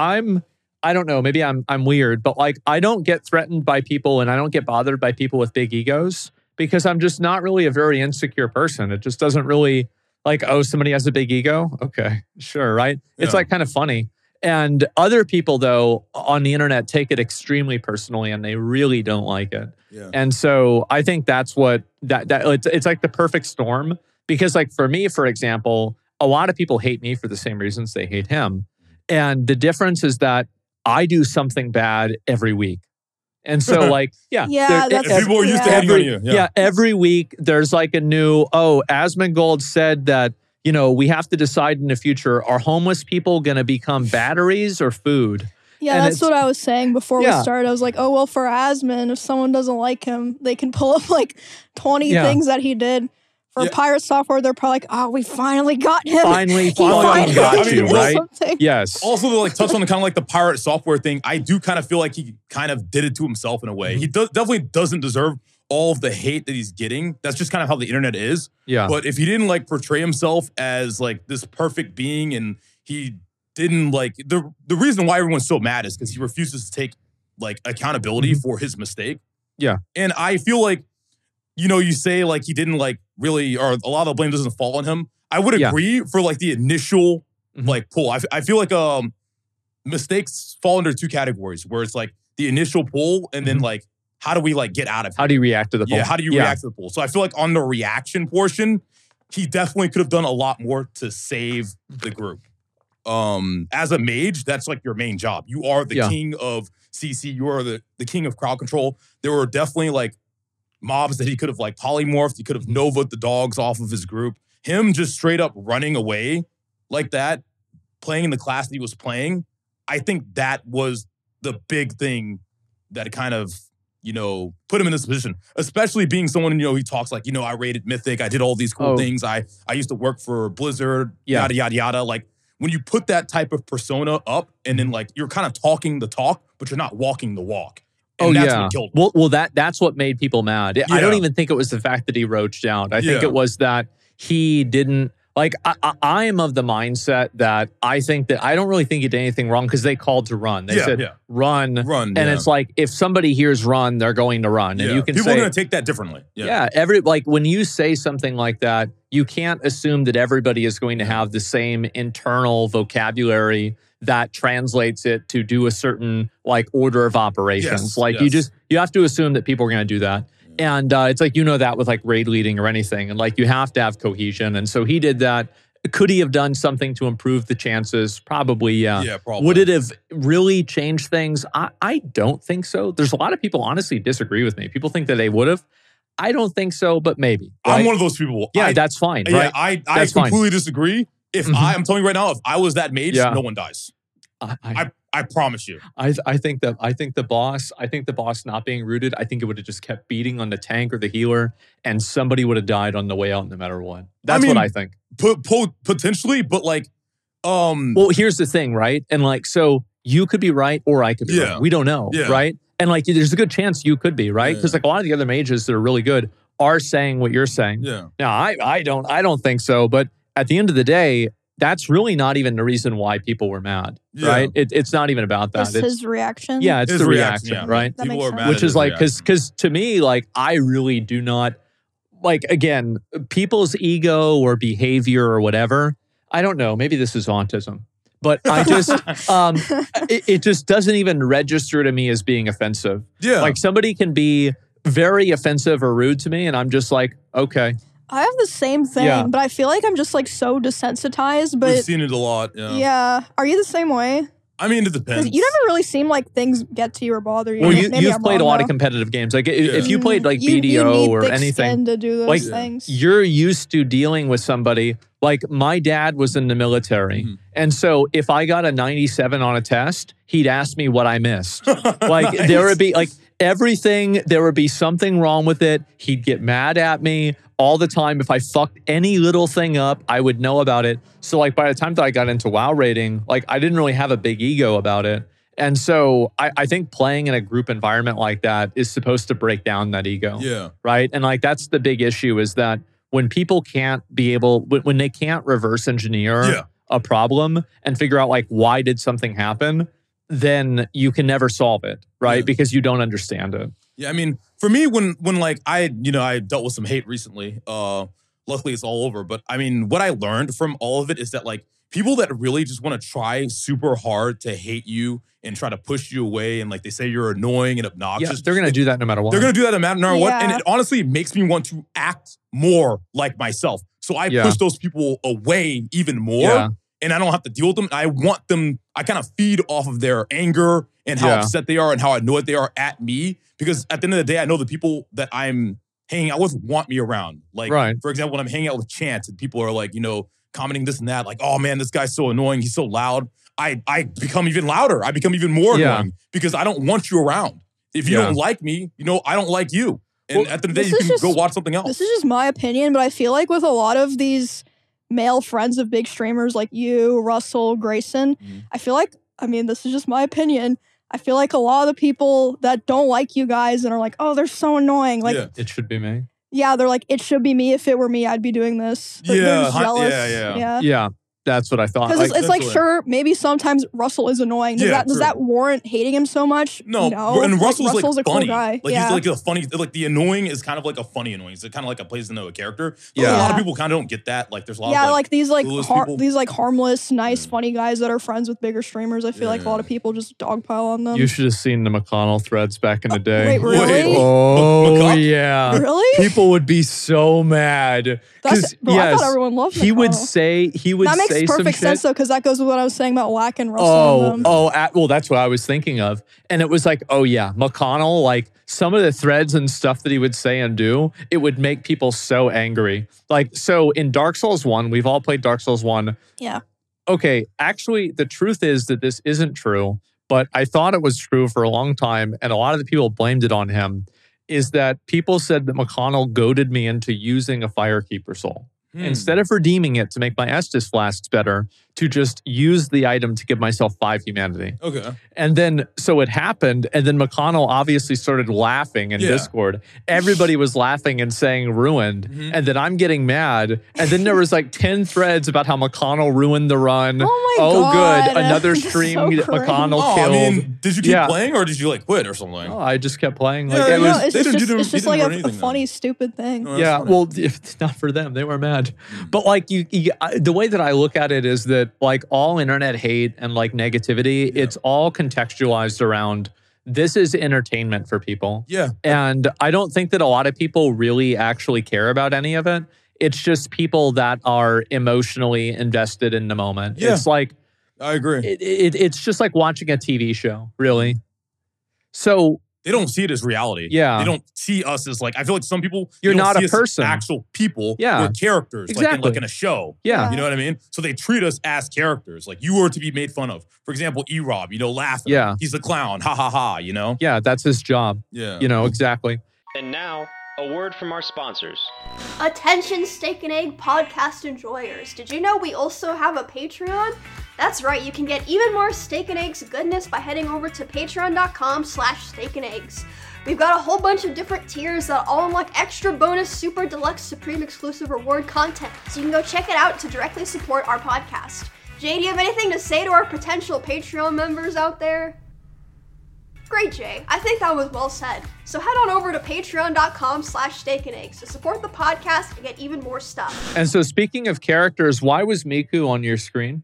I don't know, maybe I'm weird, but like I don't get threatened by people and I don't get bothered by people with big egos because I'm just not really a very insecure person. It just doesn't really like, oh, somebody has a big ego? Okay, sure, right? It's Yeah. like kind of funny. And other people though on the internet take it extremely personally and they really don't like it. Yeah. And so I think that's what that it's like the perfect storm because like for me, for example, a lot of people hate me for the same reasons they hate him. And the difference is that I do something bad every week. And so like, yeah. Yeah, that's- And people are used to hating on you. Yeah, every week there's like a new, Asmongold said that, you know, we have to decide in the future, are homeless people going to become batteries or food? Yeah, And that's it's- what I was saying before Yeah. we started. I was like, oh, well, for Asmon, if someone doesn't like him, they can pull up like 20 Yeah. things that he did For Pirate Software, they're probably like, oh, we finally got him. Finally finally got you, did right? something. Yes. Also, to like touch on the kind of like the Pirate Software thing, I do kind of feel like he kind of did it to himself in a way. He definitely doesn't deserve all of the hate that he's getting. That's just kind of how the internet is. Yeah. But if he didn't like portray himself as like this perfect being, and he didn't like the reason why everyone's so mad is because he refuses to take like accountability for his mistake. Yeah. And I feel like, you know, you say like he didn't like really, or a lot of the blame doesn't fall on him. I would agree for like the initial like pull. I feel like mistakes fall under two categories where it's like the initial pull and then like how do we like get out of it? How do you react to the pull? Yeah, how do you react to the pull? So I feel like on the reaction portion, he definitely could have done a lot more to save the group. As a mage, that's like your main job. You are the king of CC. You are the king of crowd control. There were definitely like mobs that he could have like polymorphed. He could have Nova'd the dogs off of his group. Him just straight up running away like that, playing in the class that he was playing, I think that was the big thing that kind of, you know, put him in this position. Especially being someone, you know, he talks like, you know, I rated Mythic. I did all these cool things. I used to work for Blizzard, yada, yada, yada. Like, when you put that type of persona up and then like you're kind of talking the talk, but you're not walking the walk. And that's what killed him. Well, that's what made people mad. I don't even think it was the fact that he roached out. I think it was that he didn't, like, I am of the mindset that I don't really think he did anything wrong because they called to run. They said, run. And it's like, if somebody hears run, they're going to run. And you can people say, are going to take that differently. Like when you say something like that, you can't assume that everybody is going to have the same internal vocabulary that translates it to do a certain like order of operations. You have to assume that people are going to do that. And it's like, you know, that with like raid leading or anything. And like, you have to have cohesion. And so he did that. Could he have done something to improve the chances? Probably, yeah. Yeah, probably. Would it have really changed things? I don't think so. There's a lot of people honestly disagree with me. People think that they would have. I don't think so, but maybe. Right? I'm one of those people. Yeah, that's fine. Yeah, right? I completely disagree. If I'm telling you right now, if I was that mage, no one dies. I promise you. I think the boss not being rooted, I think it would have just kept beating on the tank or the healer, and somebody would have died on the way out no matter what. That's what I think. Potentially, but like, well, here's the thing, right? And like, so you could be right or I could be wrong. We don't know, right? And like, there's a good chance you could be right because like a lot of the other mages that are really good are saying what you're saying. Yeah. Now, I don't think so, but at the end of the day, that's really not even the reason why people were mad, right? It's not even about that. It's his reaction. Yeah, it's the reaction, right? That People are mad. Which is like, because to me, like, I really do not, like, again, people's ego or behavior or whatever, I don't know, maybe this is autism, but I just, it just doesn't even register to me as being offensive. Yeah. Like, somebody can be very offensive or rude to me, and I'm just like, okay. I have the same thing, but I feel like I'm just like so desensitized. But we've seen it a lot. Yeah. Are you the same way? I mean, it depends. You never really seem like things get to you or bother you. Well, you've played a lot of competitive games. Like if you played like BDO you need or thick anything, skin to do those like things. You're used to dealing with somebody. Like my dad was in the military, and so if I got a 97 on a test, he'd ask me what I missed. Like there would be like everything. There would be something wrong with it. He'd get mad at me all the time. If I fucked any little thing up, I would know about it. So like by the time that I got into WoW rating, like I didn't really have a big ego about it. And so I think playing in a group environment like that is supposed to break down that ego. Yeah. Right. And like that's the big issue is that when people can't be able, when they can't reverse engineer a problem and figure out like why did something happen, then you can never solve it. Right. Because you don't understand it. Yeah, I mean, for me, when like I dealt with some hate recently. Luckily, it's all over. But I mean, what I learned from all of it is that like people that really just want to try super hard to hate you and try to push you away, and like they say you're annoying and obnoxious. Yeah, they're gonna do that no matter what. They're gonna do that no matter what, and it honestly makes me want to act more like myself. So I push those people away even more, and I don't have to deal with them. I want them. I kind of feed off of their anger and how upset they are and how annoyed they are at me. Because at the end of the day, I know the people that I'm hanging out with want me around. Like, for example, when I'm hanging out with Chance and people are like, you know, commenting this and that, like, oh man, this guy's so annoying. He's so loud. I become even louder. I become even more annoying because I don't want you around. If you don't like me, you know, I don't like you. And at the end of the day, this you is can just- go watch something else. This is just my opinion, but I feel like with a lot of these male friends of big streamers like you, Russell, Grayson, Mhm. I feel like, I mean, this is just my opinion. I feel like a lot of the people that don't like you guys and are like, oh, they're so annoying. Like, yeah. It should be me. yeah, they're like, it should be me. If it were me, I'd be doing this. They're Yeah, just yeah, jealous. yeah. Yeah, that's what I thought. Because it's like, Essentially. sure, maybe sometimes Russell is annoying. Does, Yeah, that, does true. that warrant hating him so much? No, no. and Like, Russell's Russell's like a funny. cool guy. Like yeah. he's like a funny, like the annoying is kind of like a funny annoying. It's kind of like a plays into a character. Yeah. A lot of Yeah. people kind of don't get that. Like there's a lot yeah, of like these like clueless people. these like harmless, nice, Yeah. funny guys that are friends with bigger streamers. I feel like a lot of people just dogpile on them. You should have seen the McConnell threads back in the day. Wait, really? Oh, McConnell? yeah. Really? People would be so mad. That's, bro, I thought everyone loved he would McConnell. say That makes say some perfect shit. sense though, because that goes with what I was saying about Wack and Russell. and them. Well, that's what I was thinking of. And it was like, oh yeah, McConnell, like some of the threads and stuff that he would say and do, it would make people so angry. Like, so in Dark Souls 1, we've all played Dark Souls 1. Yeah. Okay, actually, the truth is that this isn't true, but I thought it was true for a long time, and a lot of the people blamed it on him, is that people said that McConnell goaded me into using a Firekeeper soul. Instead of redeeming it to make my Estus flasks better, to just use the item to give myself 5 humanity. Okay. And then, so it happened, and then McConnell obviously started laughing in Yeah. Discord. Everybody was laughing and saying ruined, Mhm. and then I'm getting mad. And then there was like 10 threads about how McConnell ruined the run. Oh my god. Good, another That's stream so that cringe. McConnell Oh, killed. I mean, did you keep Yeah. playing or did you like quit or something? Oh, I just kept playing. Yeah, Like yeah, it yeah. was, it's they didn't- just, you it's didn't just like learn a anything funny, stupid thing. Oh, that's yeah, funny. well, if not for them, they were mad. But like the way that I look at it is that like all internet hate and like negativity, it's all contextualized around this is entertainment for people. Yeah. And I don't think that a lot of people really actually care about any of it. It's just people that are emotionally invested in the moment. Yeah. It's like I agree. it's just like watching a TV show, really. So They don't see it as reality. Yeah. They don't see us as like, I feel like some people, they You're don't not see a us as person. actual people. Yeah. We're characters. Exactly. Like in a show. yeah. You know what I mean? So they treat us as characters. Like you were to be made fun of. For example, E-Rob, laughing. Yeah. He's the clown. Ha ha ha, Yeah, that's his job. Yeah. Exactly. And now, a word from our sponsors. Attention Steak and Egg podcast enjoyers. Did you know we also have a Patreon? That's right, you can get even more Steak and Eggs goodness by heading over to patreon.com/steakandeggs. We've got a whole bunch of different tiers that all unlock extra bonus, super deluxe, supreme exclusive reward content. So you can go check it out to directly support our podcast. Jay, do you have anything to say to our potential Patreon members out there? Great, Jay. I think that was well said. So head on over to patreon.com/steakandeggs to support the podcast and get even more stuff. And so speaking of characters, why was Miku on your screen?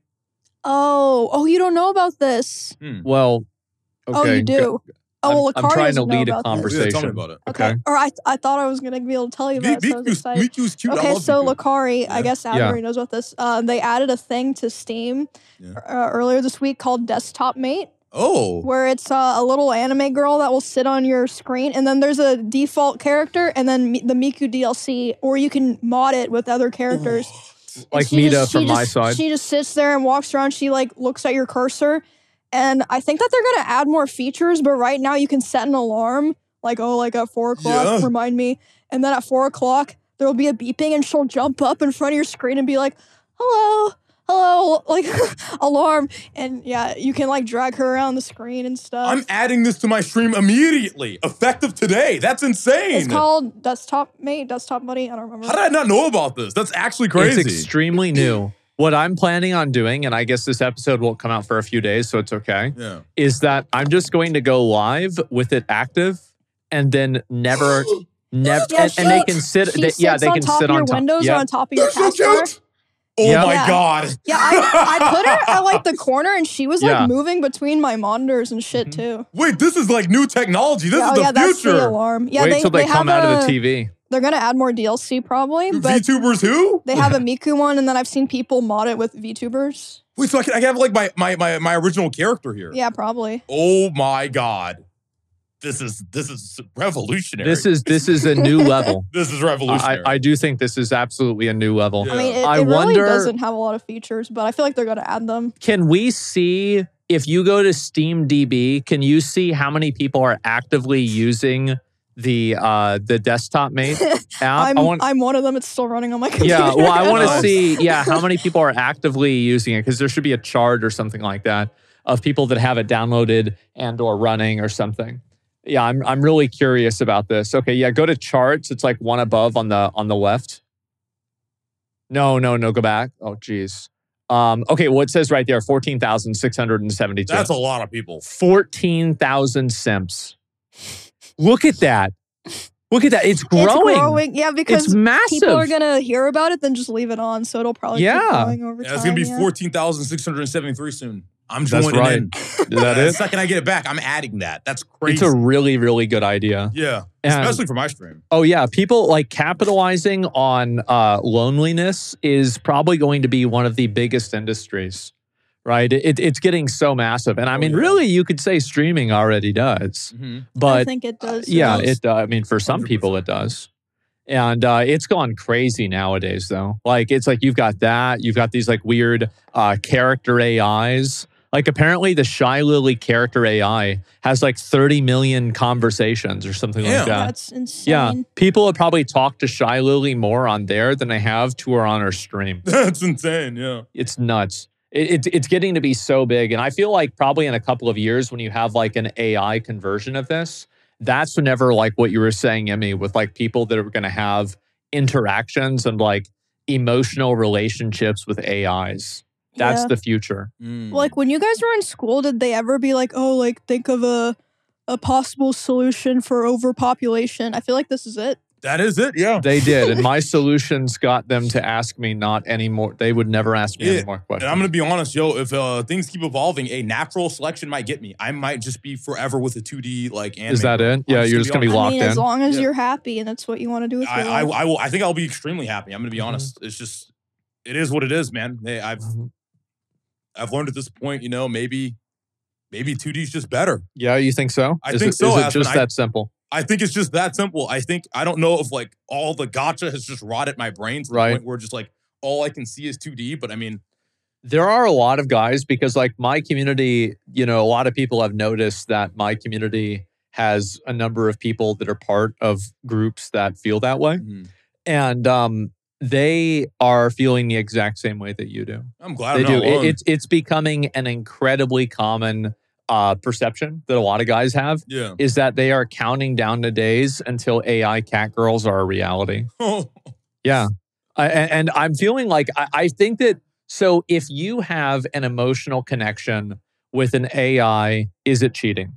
Oh, you don't know about this. Well, okay. Oh, you do. Oh, well, I'm Lakari trying to doesn't know lead a about this. conversation. Yeah, tell me about it. Okay. Or I thought I was going to be able to tell you about it, so I was excited. Miku's cute. I Okay, love so Miku. Lakari, Yeah. I guess Adam Yeah. already knows about this. They added a thing to Steam Yeah. earlier this week called Desktop Mate, Oh. where it's a little anime girl that will sit on your screen, and then there's a default character, and then the Miku DLC, or you can mod it with other characters. And Like she Mita just- from she my just- side. She just sits there and walks around. She like looks at your cursor, and I think that they're gonna add more features. But right now, you can set an alarm, like at 4 o'clock, Yeah. remind me, and then at 4 o'clock there will be a beeping, and she'll jump up in front of your screen and be like, "Hello, hello," like alarm, and yeah, you can like drag her around the screen and stuff. I'm adding this to my stream immediately. Effective today. That's insane. It's called Desktop Mate, Desktop Buddy. I don't remember. How did I not know about this? That's actually crazy. It's extremely new. What I'm planning on doing, and I guess this episode won't come out for a few days, so it's okay, Yeah. is that I'm just going to go live with it active and then never, Yeah, and they can sit, She they, sits yeah, they on can top sit of your on top. windows or Yeah. on top of your That's so taskbar. cute. Oh Yeah. my Yeah. God. Yeah, I put her at like the corner, and she was like Yeah. moving between my monitors and shit Mm-hmm. too. Wait, this is like new technology. This Yeah, is the that's the future. alarm. Yeah, Wait till they have come out of the TV. They're gonna add more DLC probably, but VTubers who? they have a Miku one, and then I've seen people mod it with VTubers. Wait, so I can have like my original character here. Yeah, probably. Oh my God. This is revolutionary. This is a new level. This is revolutionary. I do think this is absolutely a new level. Yeah. I mean, I it really wonder- doesn't have a lot of features, but I feel like they're gonna add them. Can we see, if you go to SteamDB, can you see how many people are actively using the desktop mate app. I'm one of them. It's still running on my computer. Yeah, well, I want to Nice. see how many people are actively using it, because there should be a chart or something like that of people that have it downloaded and or running or something. Yeah, I'm really curious about this. Okay, yeah, go to charts. It's like one above on the left. No, go back. Oh, geez. Okay, well, it says right there, 14,672. That's a lot of people. 14,000 simps. Look at that. Look at that. It's It's growing. growing. Yeah, because It's massive. people are going to hear about it, then just leave it on. So it'll probably keep growing over time. Yeah, it's gonna be yeah. 14,673 soon. I'm That's joining right. in. Is that The it? second I get it back, I'm adding that. That's crazy. It's a really, really good idea. yeah, And- especially for my stream. Oh, yeah. People like capitalizing on loneliness is probably going to be one of the biggest industries, right? It's getting so massive. And I mean, yeah. really, you could say streaming already does. Mm-hmm. I But think it does. yeah, does. it does. I mean, for some people, 100%. it does. And it's gone crazy nowadays, though. Like, it's like you've got that. You've got these like weird character AIs. Like, apparently the Shy Lily character AI has like 30 million conversations or something like Damn. that. That's insane. Yeah, people have probably talked to Shy Lily more on there than they have to her on her stream. That's insane. Yeah. It's nuts. It's getting to be so big. And I feel like probably in a couple of years when you have like an AI conversion of this, that's whenever like what you were saying, Emmy, with like people that are going to have interactions and like emotional relationships with AIs. That's Yeah. the future. Mm. Like when you guys were in school, did they ever be like, oh, like think of a possible solution for overpopulation? I feel like this is it. That is it. Yeah. They did. And my solutions got them to ask me not anymore. They would never ask me Yeah. any more questions. And I'm gonna be honest, yo. If things keep evolving, a natural selection might get me. I might just be forever with a 2D like anime. Is that it? Yeah, you're just gonna be honest. locked I mean, in. as long as Yeah. you're happy and that's what you want to do with your I life. will. I think I'll be extremely happy. I'm gonna be Mhm. honest. It's just, it is what it is, man. Hey, I've learned at this point, you know, maybe 2D is just better. Yeah, you think so? I Is think it, so, Is it Aspen. just that simple? I think it's just that simple. I don't know if like all the gotcha has just rotted my brain to the Right. point where just like all I can see is 2D. But I mean, There are a lot of guys because like my community, you know, a lot of people have noticed that my community has a number of people that are part of groups that feel that way. And they are feeling the exact same way that you do. I'm glad They I'm not do. alone. It's becoming an incredibly common perception that a lot of guys have Yeah. is that they are counting down the days until AI cat girls are a reality. Yeah. And I'm feeling like I think that, so if you have an emotional connection with an AI, is it cheating?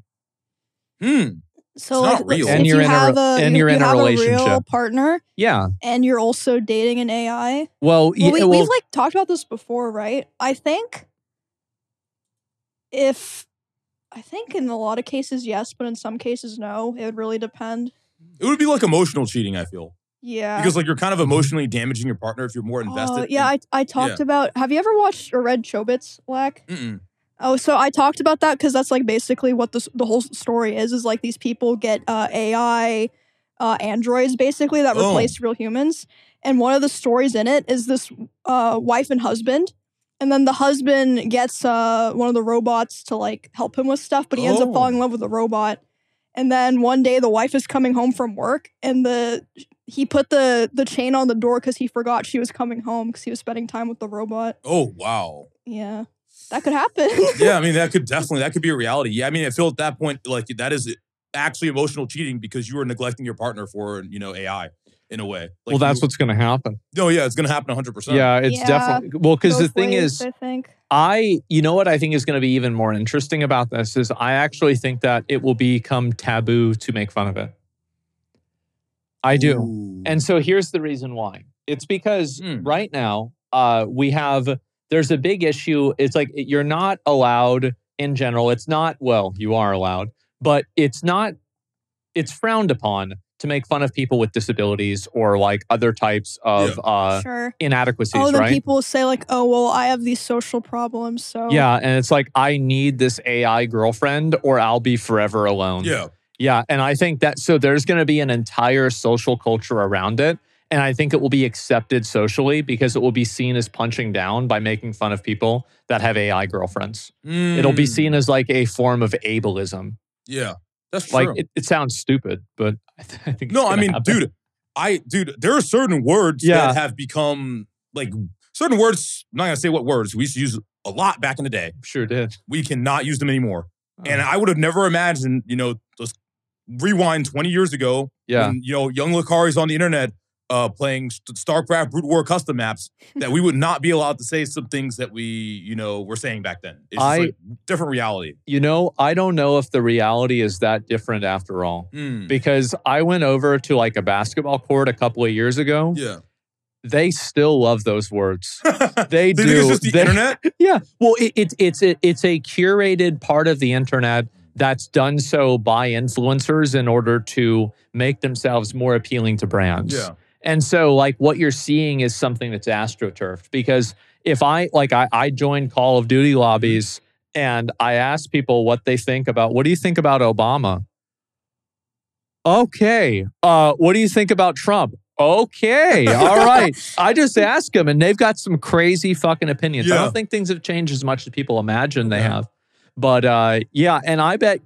So It's like, not real. if And you you're in a have re- and you you're in a have real relationship. partner Yeah. and you're also dating an AI. Well, Well, yeah, we've like talked about this before, right? I think in a lot of cases, yes, but in some cases, no. It would really depend. It would be like emotional cheating, I feel. Yeah. Because like you're kind of emotionally damaging your partner if you're more invested. yeah, I talked about. Have you ever watched or read Chobits, Lack? Mm-mm. Oh, so I talked about that because that's like basically what the whole story is like these people get AI androids basically that Oh. replace real humans. And one of the stories in it is this wife and husband. And then the husband gets one of the robots to like help him with stuff, but he ends up Oh. falling in love with the robot. And then one day the wife is coming home from work and he put the chain on the door because he forgot she was coming home because he was spending time with the robot. Oh, wow. Yeah. That could happen. Yeah, I mean, that could be a reality. Yeah, I mean, I feel at that point, like that is actually emotional cheating because you are neglecting your partner for, you know, AI in a way. Like well, that's what's going to happen. No, yeah, it's going to happen 100%. Yeah, it's Yeah. definitely, well, because the Both thing ways, is, I think. you know what I think is going to be even more interesting about this is I actually think that it will become taboo to make fun of it. I do. Ooh. And so here's the reason why. It's because right now there's a big issue. It's like you're not allowed in general. It's not, well, you are allowed, but it's frowned upon to make fun of people with disabilities or like other types of Sure. inadequacies, Oh, then right? people say like, "Oh, well, I have these social problems." So Yeah, and it's like I need this AI girlfriend or I'll be forever alone. Yeah. Yeah, and I think that so there's going to be an entire social culture around it, and I think it will be accepted socially because it will be seen as punching down by making fun of people that have AI girlfriends. It'll be seen as like a form of ableism. Yeah. That's true. Like it sounds stupid, but I think it's No, I gonna mean, happen. dude, there are certain words Yeah. that have become like certain words. I'm not gonna say what words we used to use a lot back in the day. Sure did. We cannot use them anymore. Oh. And I would have never imagined, just rewind 20 years ago, Yeah. when, young Lucari's on the internet playing StarCraft Brood War custom maps, that we would not be allowed to say some things that we, were saying back then. It's just like different reality. I don't know if the reality is that different after all. Mm. Because I went over to like a basketball court a couple of years ago. Yeah. They still love those words. They do. Think it's just the internet? Yeah. Well, it's a curated part of the internet that's done so by influencers in order to make themselves more appealing to brands. Yeah. And so like what you're seeing is something that's astroturfed, because if I joined Call of Duty lobbies and I asked people what do you think about Obama? Okay. What do you think about Trump? Okay. All right. I just ask them and they've got some crazy fucking opinions. I Yeah. don't think things have changed as much as people imagine they Yeah. have. But yeah, and I bet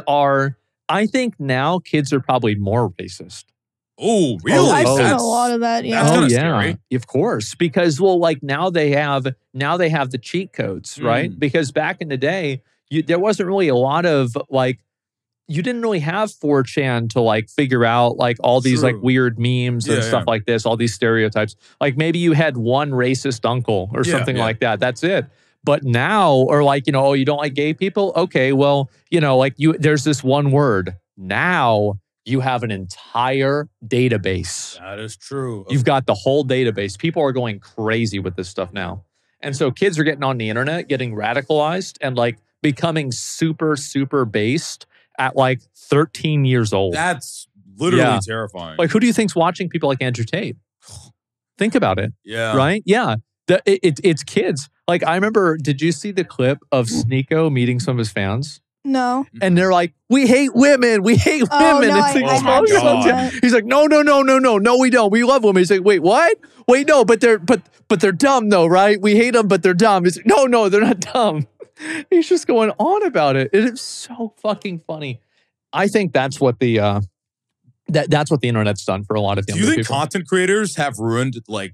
I think now kids are probably more racist. Oh, really? I've seen a That's- lot of that. Yeah. that's kinda yeah, scary. of course. Because like now they have the cheat codes, right? Mm. Because back in the day, there wasn't really a lot of like, you didn't really have 4chan to like figure out like all these like True. weird memes and Yeah, stuff yeah. like this, all these stereotypes. Like maybe you had one racist uncle or Yeah, something yeah. like that. That's it. But now, or like, oh, you don't like gay people? Okay, well, like there's this one word. Now you have an entire database. That is true. You've got the whole database. People are going crazy with this stuff now. And so kids are getting on the internet, getting radicalized and like becoming super, super based at like 13 years old. That's literally Yeah. terrifying. Like, who do you think's watching people like Andrew Tate? Think about it, yeah. right? Yeah. It's kids. Like, I remember, did you see the clip of Sneeko meeting some of his fans? No. And they're like, we hate women. We hate Oh, women. no, It's like, I have my seen God. that. He's like, no, we don't. We love women. He's like, wait, what? Wait, no, but they're dumb though, right? We hate them, but they're dumb. He's like, no, they're not dumb. He's just going on about it. It is so fucking funny. I think that's what the that's what the internet's done for a lot of Do younger you think people. content creators have ruined like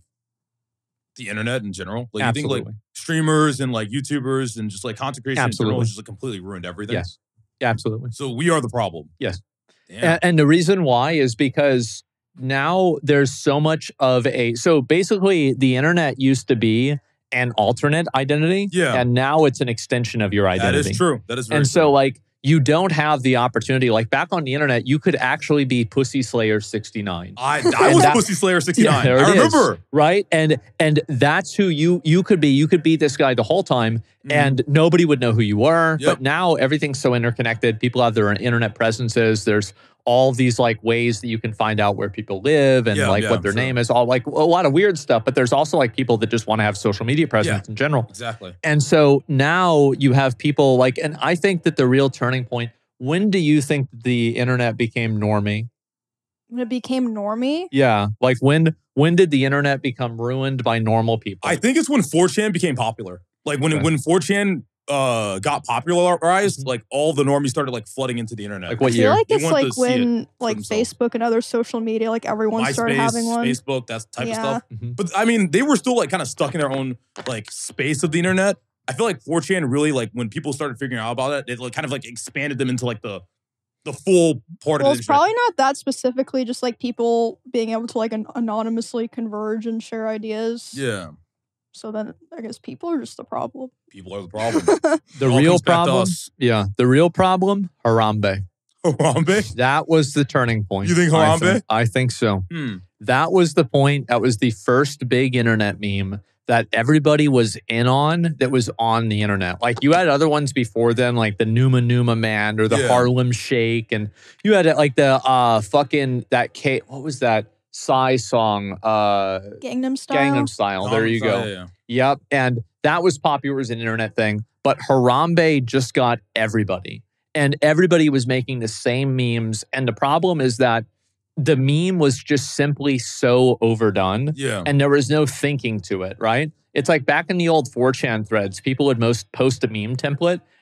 the internet in general? Like, you think like Absolutely. streamers and like YouTubers and just like content creation in general Absolutely. has just like completely ruined everything? Yes. Absolutely. So we are the problem. Yes. Damn. And the reason why is because now there's so much of so basically the internet used to be an alternate identity. Yeah. And now it's an extension of your That identity. is true. That is very And so true. like you don't have the opportunity, like back on the internet, you could actually be Pussy Slayer 69. I and was that- Pussy Slayer 69. there I it is, remember. right? And that's who you could be. You could be this guy the whole time, and nobody would know who you were. Yep. But now everything's so interconnected. People have their internet presences. There's all these like ways that you can find out where people live and Yeah, like yeah, what their sure. name is. All like a lot of weird stuff. But there's also like people that just want to have social media presence in general. Exactly. And so now you have people like, and I think that the real turning point. When do you think the internet became normie? When it became normie. Yeah, like when did the internet become ruined by normal people? I think it's when 4chan became popular. Like when Okay. when 4chan got popularized, like all the normies started like flooding into the internet. Like I what feel year? like They it's want like to see it when like themselves. Facebook and other social media, like everyone started MySpace, having one. Facebook, that type of Yeah. stuff. Mhm. But I mean, they were still like kind of stuck in their own like space of the internet. I feel like 4chan really like when people started figuring out about it, it like kind of like expanded them into like the full part Well, of it's the probably not that specifically, just like people being able to like anonymously converge and share ideas. Yeah, So then I guess people are just the problem. people are the problem. The All real comes back to problem, us. yeah, the real problem, Harambe. Harambe? That was the turning point. You think I Harambe? I think so. Hmm. That was the point. That was the first big internet meme that everybody was in on that was on the internet. Like you had other ones before then, like the Numa Numa Man or the Yeah. Harlem Shake. And you had like the fucking that what was that Psy song? Gangnam Style. Gangnam Style. There you go. Yeah. Yep. And that was popular as an internet thing. But Harambe just got everybody. And everybody was making the same memes. And the problem is that the meme was just simply so overdone. Yeah. And there was no thinking to it, right? It's like back in the old 4chan threads, people would most post a meme template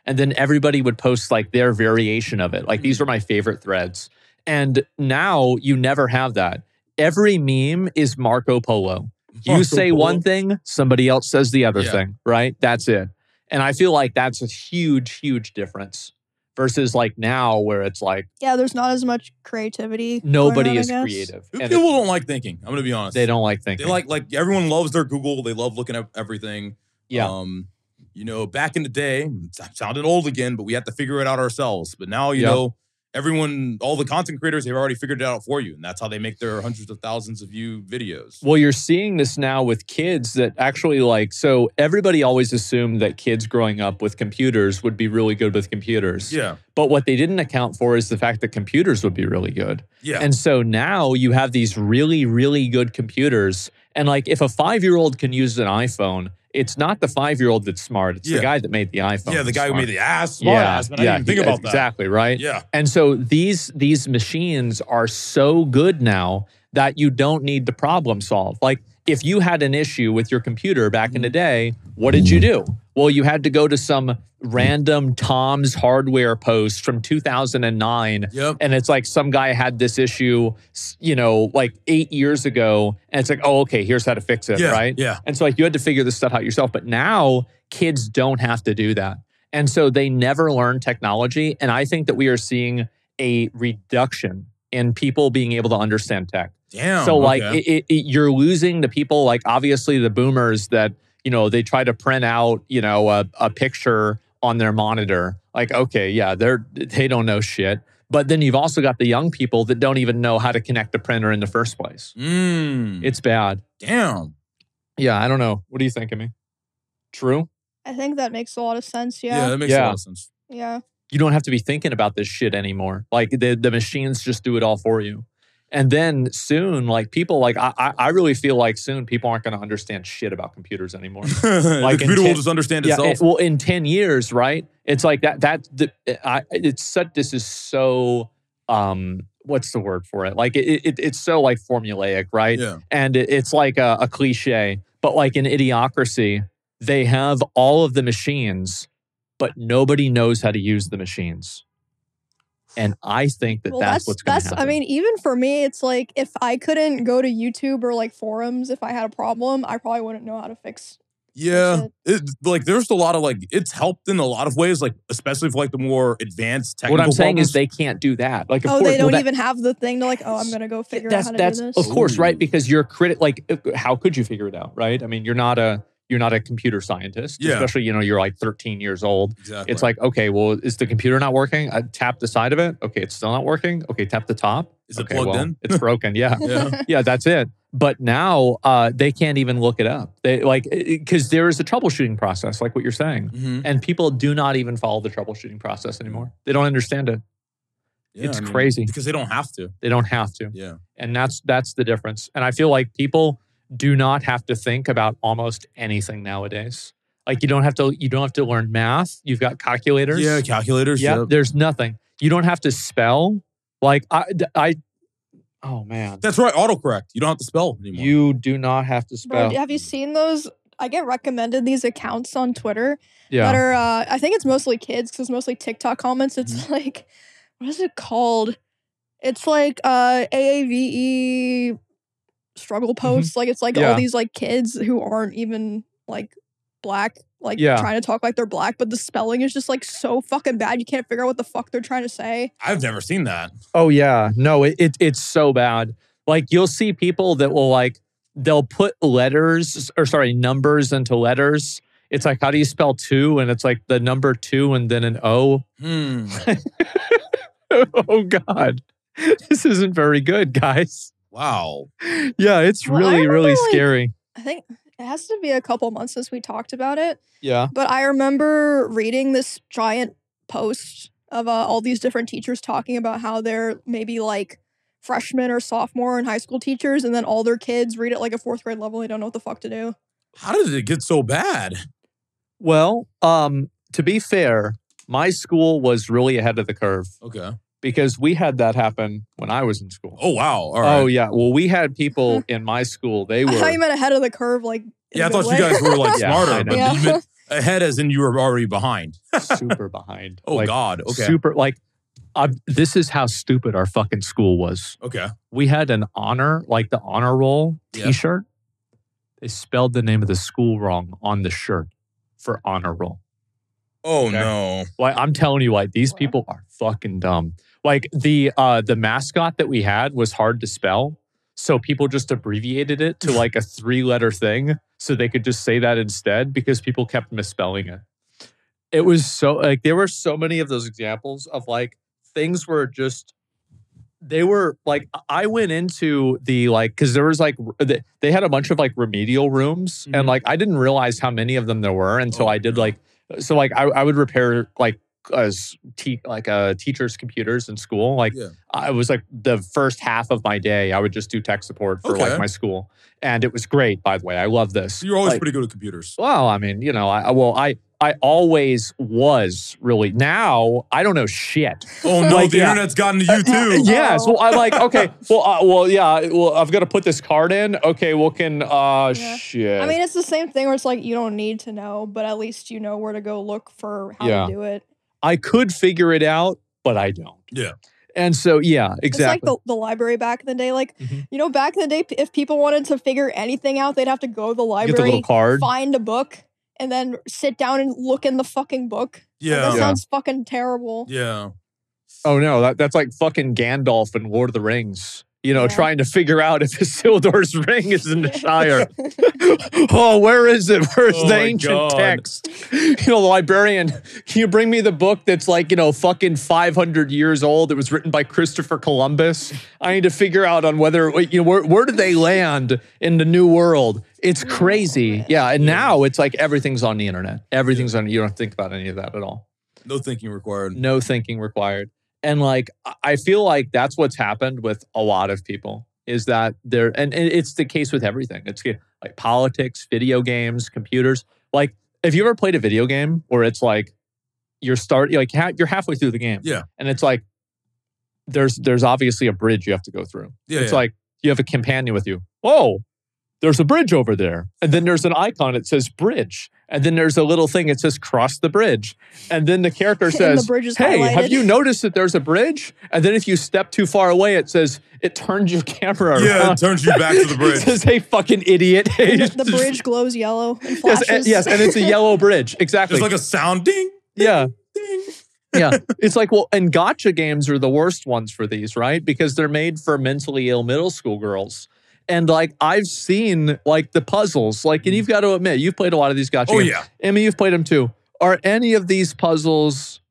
And then everybody would post like their variation of it. Like, these are my favorite threads. And now you never have that. Every meme is Marco Polo. You say one thing, somebody else says the other thing, right? That's it. And I feel like that's a huge, huge difference versus like now where it's like, yeah, there's not as much creativity. Nobody going on, is I guess. creative. And People don't like thinking. I'm going to be honest. they don't like thinking. They like everyone loves their Google. They love looking at everything. Yeah. You know, back in the day, it sounded old again, but we had to figure it out ourselves. But now, you know, everyone, all the content creators, they've already figured it out for you. And that's how they make their hundreds of thousands of view videos. Well, you're seeing this now with kids that actually like, so everybody always assumed that kids growing up with computers would be really good with computers. Yeah. But what they didn't account for is the fact that computers would be really good. Yeah. And so now you have these really, really good computers. And like, if a 5-year-old can use an iPhone, it's not the 5-year-old that's smart. It's the guy that made the iPhone. Yeah, the guy who made the smart ass. But I didn't even think about that. Exactly, right? Yeah. And so these machines are so good now that you don't need to problem solve. Like, if you had an issue with your computer back in the day, what did you do? Well, you had to go to some random Tom's Hardware post from 2009. Yep. And it's like some guy had this issue, you know, like 8 years ago. And it's like, oh, okay, here's how to fix it, right? Yeah. And so like you had to figure this stuff out yourself. But now kids don't have to do that. And so they never learn technology. And I think that we are seeing a reduction in people being able to understand tech. Damn. So like you're losing the people, like obviously the boomers that, you know, they try to print out, you know, a picture on their monitor. Like, okay, yeah, they don't know shit. But then you've also got the young people that don't even know how to connect the printer in the first place. It's bad. Damn. Yeah, I don't know. What do you think of me? True? I think that makes a lot of sense. Yeah, Yeah. that makes a lot of sense. Yeah. You don't have to be thinking about this shit anymore. Like the machines just do it all for you. And then soon, like people, like I really feel like soon people aren't going to understand shit about computers anymore. Like Like the computer will just understand itself. Well, in 10 years, right? It's like this is so, what's the word for it? Like it's so like formulaic, right? Yeah. And it's like a cliche, but like in Idiocracy, they have all of the machines, but nobody knows how to use the machines. And I think that that's what's going to happen. I mean, even for me, it's like if I couldn't go to YouTube or like forums, if I had a problem, I probably wouldn't know how to fix. Yeah. Like there's a lot of like, it's helped in a lot of ways, like especially for like the more advanced technical What I'm saying problems. is they can't do that. Like, of course, they don't even have the thing to like, I'm going to go figure out how to do this. Of course, right? Because you're like, how could you figure it out, right? I mean, you're not a computer scientist, especially, you know, you're like 13 years old. Exactly. It's like, okay, well, is the computer not working? I tap the side of it. Okay, it's still not working. Okay, tap the top. Is it plugged in? It's broken. Yeah. Yeah, that's it. But now they can't even look it up. They like, because there is a troubleshooting process, like what you're saying. And people do not even follow the troubleshooting process anymore. They don't understand it. Yeah, it's crazy. Because they don't have to. They don't have to. Yeah. And that's the difference. And I feel like people do not have to think about almost anything nowadays. Like you don't have to learn math. You've got calculators. Yeah, calculators. Yeah, there's nothing. You don't have to spell. Like oh man. That's right, autocorrect. You don't have to spell anymore. You do not have to spell. Bro, have you seen those? I get recommended these accounts on Twitter Yeah. that are, I think it's mostly kids because it's mostly TikTok comments. It's like, what is it called? It's like AAVE struggle posts. Like it's like all these like kids who aren't even like black, like trying to talk like they're black, but the spelling is just like so fucking bad. You can't figure out what the fuck they're trying to say. I've never seen that. Oh yeah. No, it's so bad. Like you'll see people that will like, they'll put numbers into letters. It's like, how do you spell 2? And it's like the number 2 and then an O. Oh God. This isn't very good, guys. Wow. Yeah, it's Well, I really, really remember, like, scary. I think it has to be a couple months since we talked about it. Yeah. But I remember reading this giant post of all these different teachers talking about how they're maybe like freshmen or sophomore and high school teachers, and then all their kids read at like a 4th grade level. They don't know what the fuck to do. How did it get so bad? Well, to be fair, my school was really ahead of the curve. Okay. Because we had that happen when I was in school. Oh, wow. All right. Oh, yeah. Well, we had people in my school. They I were. thought you meant ahead of the curve, like. Yeah, I thought you guys were like Yeah, smarter. I know. But Yeah. Ahead as in you were already behind. Super behind. Oh, Like, God. Okay. Super, like, this is how stupid our fucking school was. Okay. We had an honor, like the honor roll Yeah. t-shirt. They spelled the name of the school wrong on the shirt for honor roll. Oh, Okay. no. Like, I'm telling you, like, these people are fucking dumb. Like, the mascot that we had was hard to spell. So people just abbreviated it to like a 3-letter thing so they could just say that instead because people kept misspelling it. It was so, like, there were so many of those examples of like things were just, they were like, I went into the like, because there was like, they had a bunch of like remedial rooms and like, I didn't realize how many of them there were until I did like, so like I would repair like teachers' computers in school. Like I was like the first half of my day, I would just do tech support for like my school. And it was great, by the way. I love this. You're always like, pretty good at computers. Well, I mean, you know, I always was really. Now I don't know shit. Oh no, like, the internet's gotten to you too. Yes. Well, I'm like, okay. Well, yeah. Well, I've got to put this card in. Okay. Well, shit. I mean, it's the same thing where it's like you don't need to know, but at least you know where to go look for how to do it. I could figure it out, but I don't. Yeah. And so, yeah, exactly. It's like the library back in the day. Like, you know, back in the day, if people wanted to figure anything out, they'd have to go to the library, get the little card, find a book, and then sit down and look in the fucking book. Yeah. That sounds fucking terrible. Yeah. Oh, no, that's like fucking Gandalf in Lord of the Rings. You know, trying to figure out if Isildur's ring is in the Shire. Oh, where is it? Where's the ancient text? You know, the librarian, can you bring me the book that's like, you know, fucking 500 years old? It was written by Christopher Columbus. I need to figure out on whether, you know, where did they land in the new world? It's crazy. Yeah, and now it's like everything's on the internet. Everything's on, you don't have to think about any of that at all. No thinking required. No thinking required. And like, I feel like that's what's happened with a lot of people is that they're, and it's the case with everything. It's like politics, video games, computers. Like, have you ever played a video game where it's like, you're halfway through the game. Yeah. And it's like, there's obviously a bridge you have to go through. Yeah. It's like, you have a companion with you. Oh, there's a bridge over there. And then there's an icon that says bridge. And then there's a little thing that says cross the bridge. And then the character says, hey, have you noticed that there's a bridge? And then if you step too far away, it says, it turns your camera around. Yeah, it turns you back to the bridge. It says, hey, fucking idiot. The bridge glows yellow and flashes. Yes, and it's a yellow bridge. Exactly. There's like a sound ding. Yeah. Ding. Yeah. It's like, well, and gotcha games are the worst ones for these, right? Because they're made for mentally ill middle school girls. And like, I've seen like the puzzles, like, and you've got to admit, you've played a lot of these gotcha games. Yeah. Emmy, you've played them too. Are any of these puzzles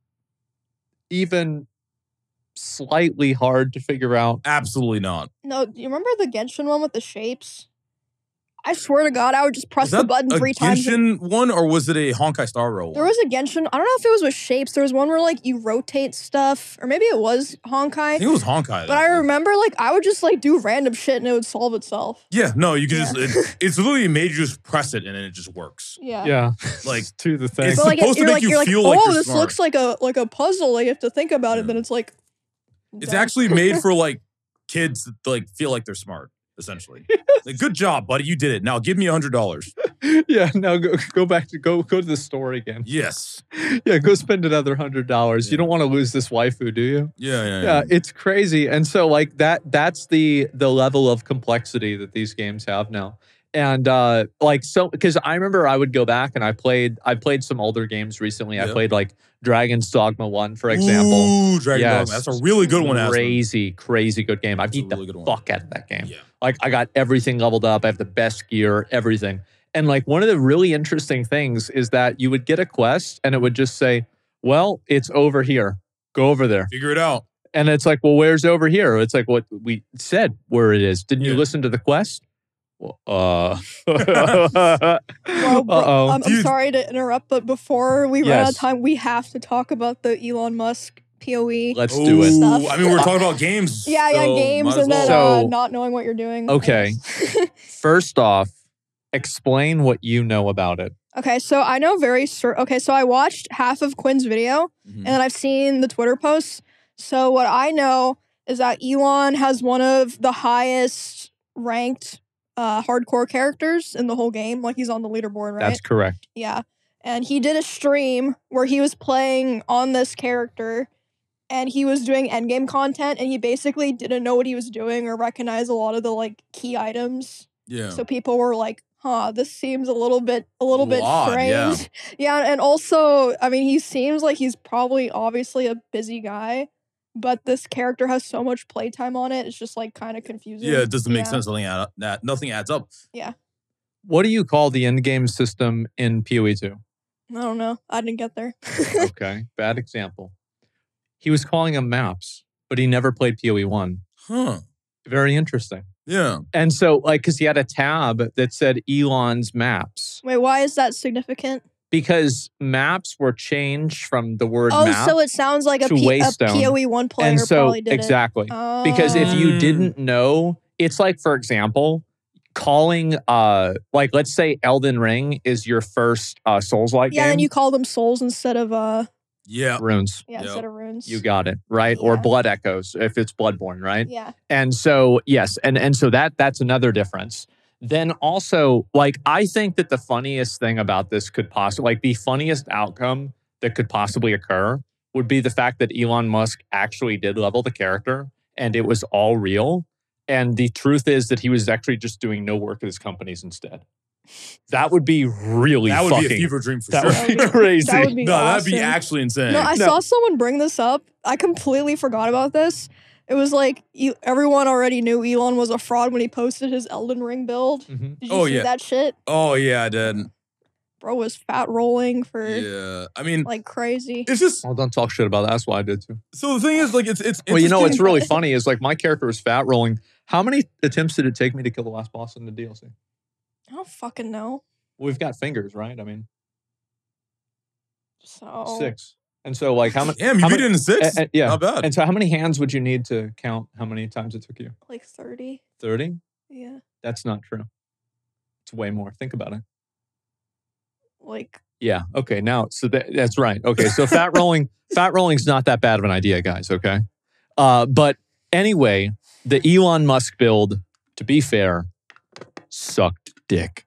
even slightly hard to figure out? Absolutely not. No, do you remember the Genshin one with the shapes? I swear to God, I would just press the button 3 times. Was that a Genshin one, or was it a Honkai Star Rail one? There was a Genshin. I don't know if it was with shapes. There was one where like you rotate stuff, or maybe it was Honkai. I think it was Honkai. But I remember like I would just like do random shit and it would solve itself. Yeah, no, you could just, it's literally made you just press it and then it just works. Yeah. Yeah. Like, to the thing. It's But, like, supposed to make you feel like oh, you're this smart. looks like a puzzle. Like you have to think about it. Then it's like It's dumb. actually made for like kids that like feel like they're smart, essentially. Like, good job, buddy. You did it. Now give me $100. Yeah, now go back to go to the store again. Yes. Yeah, go spend another $100. You don't want to lose this waifu, do you? Yeah. It's crazy. And so like that's the level of complexity that these games have now. And like, so because I remember I would go back and I played some older games recently. Yeah. I played like Dragon's Dogma 1, for example. Ooh, Dragon Dogma. That's a really good one. Crazy good game. I beat really the good one. fuck out of that game. Yeah. Like, I got everything leveled up. I have the best gear, everything. And like, one of the really interesting things is that you would get a quest and it would just say, well, it's over here. Go over there. Figure it out. And it's like, well, where's over here? It's like what we said where it is. Didn't you Yeah. listen to the quest? Well, Well, I'm Dude. sorry to interrupt, but before we run out Yes. of time, we have to talk about the Elon Musk POE. Let's do it. Stuff. I mean, we're talking about games. Yeah, so games, might as and then well. So- not knowing what you're doing. I Okay. guess. First off, explain what you know about it. Okay, so I know okay, so I watched half of Quinn's video, Mhm. and then I've seen the Twitter posts. So what I know is that Elon has one of the highest ranked hardcore characters in the whole game. Like, he's on the leaderboard, right? That's correct. Yeah. and he did a stream where he was playing on this character, and he was doing endgame content, and he basically didn't know what he was doing or recognize a lot of the like key items. Yeah. So people were like, "Huh, this seems a little bit Odd, strange." Yeah, and also, I mean, he seems like he's probably obviously a busy guy, but this character has so much playtime on it. It's just like kind of confusing. Yeah, it doesn't make sense. Nothing adds up. What do you call the end game system in PoE 2? I don't know. I didn't get there. Okay, bad example. He was calling them maps, but he never played PoE 1. Huh. Very interesting. Yeah. And so, like, because he had a tab that said Elon's maps, Wait, why is that significant? because maps were changed from the word Oh, map. so it sounds like a to Waystone. PoE 1 player And so, probably did exactly. it. Because if you Mm. didn't know, it's like, for example, calling, like, let's say Elden Ring is your first Souls-like yeah, game. then you call them souls instead of Yeah. runes. Yep. instead of runes. You got it, right? Or Yeah. blood echoes if it's Bloodborne, right? Yeah. And so, yes, and so that's another difference. Then also, like, I think that the funniest thing about this could possibly, like, the funniest outcome that could possibly occur would be the fact that Elon Musk actually did level the character and it was all real. And the truth is that he was actually just doing no work at his companies instead. That would be really That would fucking, be a fever dream for that sure. would be crazy. That would be No, that'd be awesome. actually insane. No, I saw someone bring this up. I completely forgot about this. It was like everyone already knew Elon was a fraud when he posted his Elden Ring build. Mhm. Did you Oh, see yeah. that shit? Oh yeah, I did. Bro was fat rolling for Yeah. I mean, like crazy. it's just Well, don't talk shit about that. That's what I did too. so the thing is, like, it's Well, you know what's interesting. really funny is like my character was fat rolling. How many attempts did it take me to kill the last boss in the DLC? I don't fucking know. We've got fingers, right? I mean, So 6. And so, like, how many? Damn, you how beat many- it in 6? yeah. Not bad. And so, how many hands would you need to count how many times it took you? like 30. 30? Yeah. That's not true. It's way more. Think about it. Like Yeah. Okay. Now, so that's right. Okay. So fat rolling's not that bad of an idea, guys. Okay. But anyway, the Elon Musk build, to be fair, sucked dick.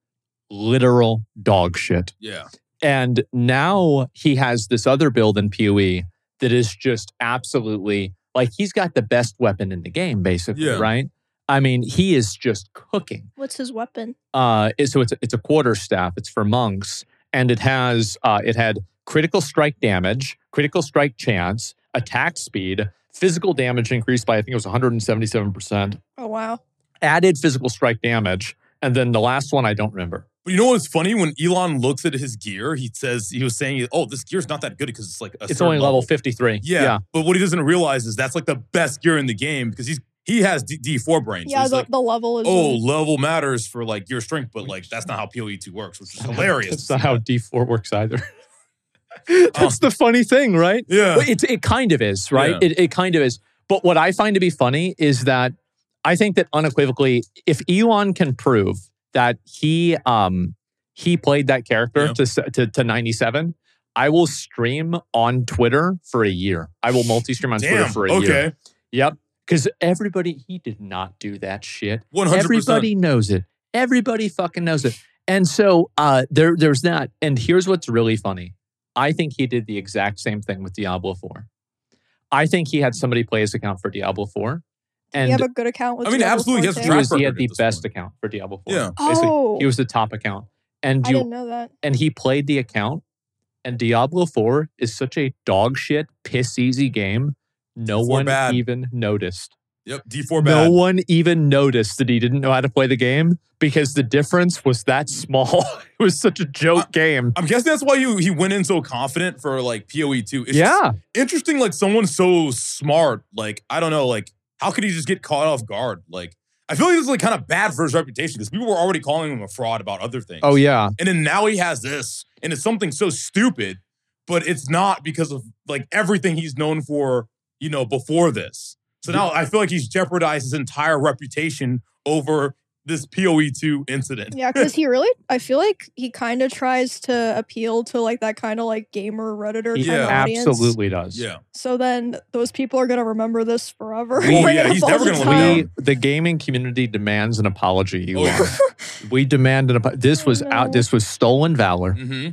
Literal dog shit. Yeah. And now he has this other build in PoE that is just absolutely like he's got the best weapon in the game, basically, Yeah. right? I mean, he is just cooking. what's his weapon? So it's a quarterstaff. It's for monks, and it had critical strike damage, critical strike chance, attack speed, physical damage increased by I think it was 177%, Oh wow. added physical strike damage, and then the last one I don't remember. But you know what's funny? When Elon looks at his gear, he was saying, "Oh, this gear's not that good because it's like a It's certain only level 53. Yeah. But what he doesn't realize is that's like the best gear in the game because he has D4 brain. So Yeah, he's like, the level is oh, level matters for like your strength, but like that's not how PoE 2 works, which is hilarious. That's not how D4 works either. That's the funny thing, right? Yeah. But it kind of is, right? Yeah. It kind of is. But what I find to be funny is that I think that unequivocally, if Elon can prove that he played that character to 97, I will stream on Twitter for a year. I will multi-stream on Twitter Damn. for a Okay. year. Yep. Because he did not do that shit. 100%. Everybody knows it. Everybody fucking knows it. And so there's that. And here's what's really funny. I think he did the exact same thing with Diablo 4. I think he had somebody play his account for Diablo 4. you And have a good account with I mean, Diablo absolutely, he 4 has a too? track he had record the at this best point. account for Diablo 4. Yeah. Basically, Oh. he was the top account. And I didn't know that. and he played the account. And Diablo 4 is such a dog shit, piss easy game. No D4 one bad. even noticed. Yep. D4 bad. No one even noticed that he didn't know how to play the game because the difference was that small. It was such a joke game. I'm guessing that's why he went in so confident for like PoE 2. It's just Yeah. interesting, like someone so smart, like, I don't know, like, how could he just get caught off guard? Like, I feel like this is like kind of bad for his reputation because people were already calling him a fraud about other things. Oh, yeah. And then now he has this, and it's something so stupid, but it's not because of like everything he's known for, before this. So now I feel like he's jeopardized his entire reputation over this PoE 2 incident. Yeah, because I feel like he kind of tries to appeal to like that kind of like gamer Redditor He kind of audience. absolutely does. Yeah. So then those people are gonna remember this forever. Oh, yeah, he's All never the gonna time. live The gaming community demands an apology. Oh, Elon. yeah. We demand an apology. This was Oh, no. This was stolen valor. Mm-hmm.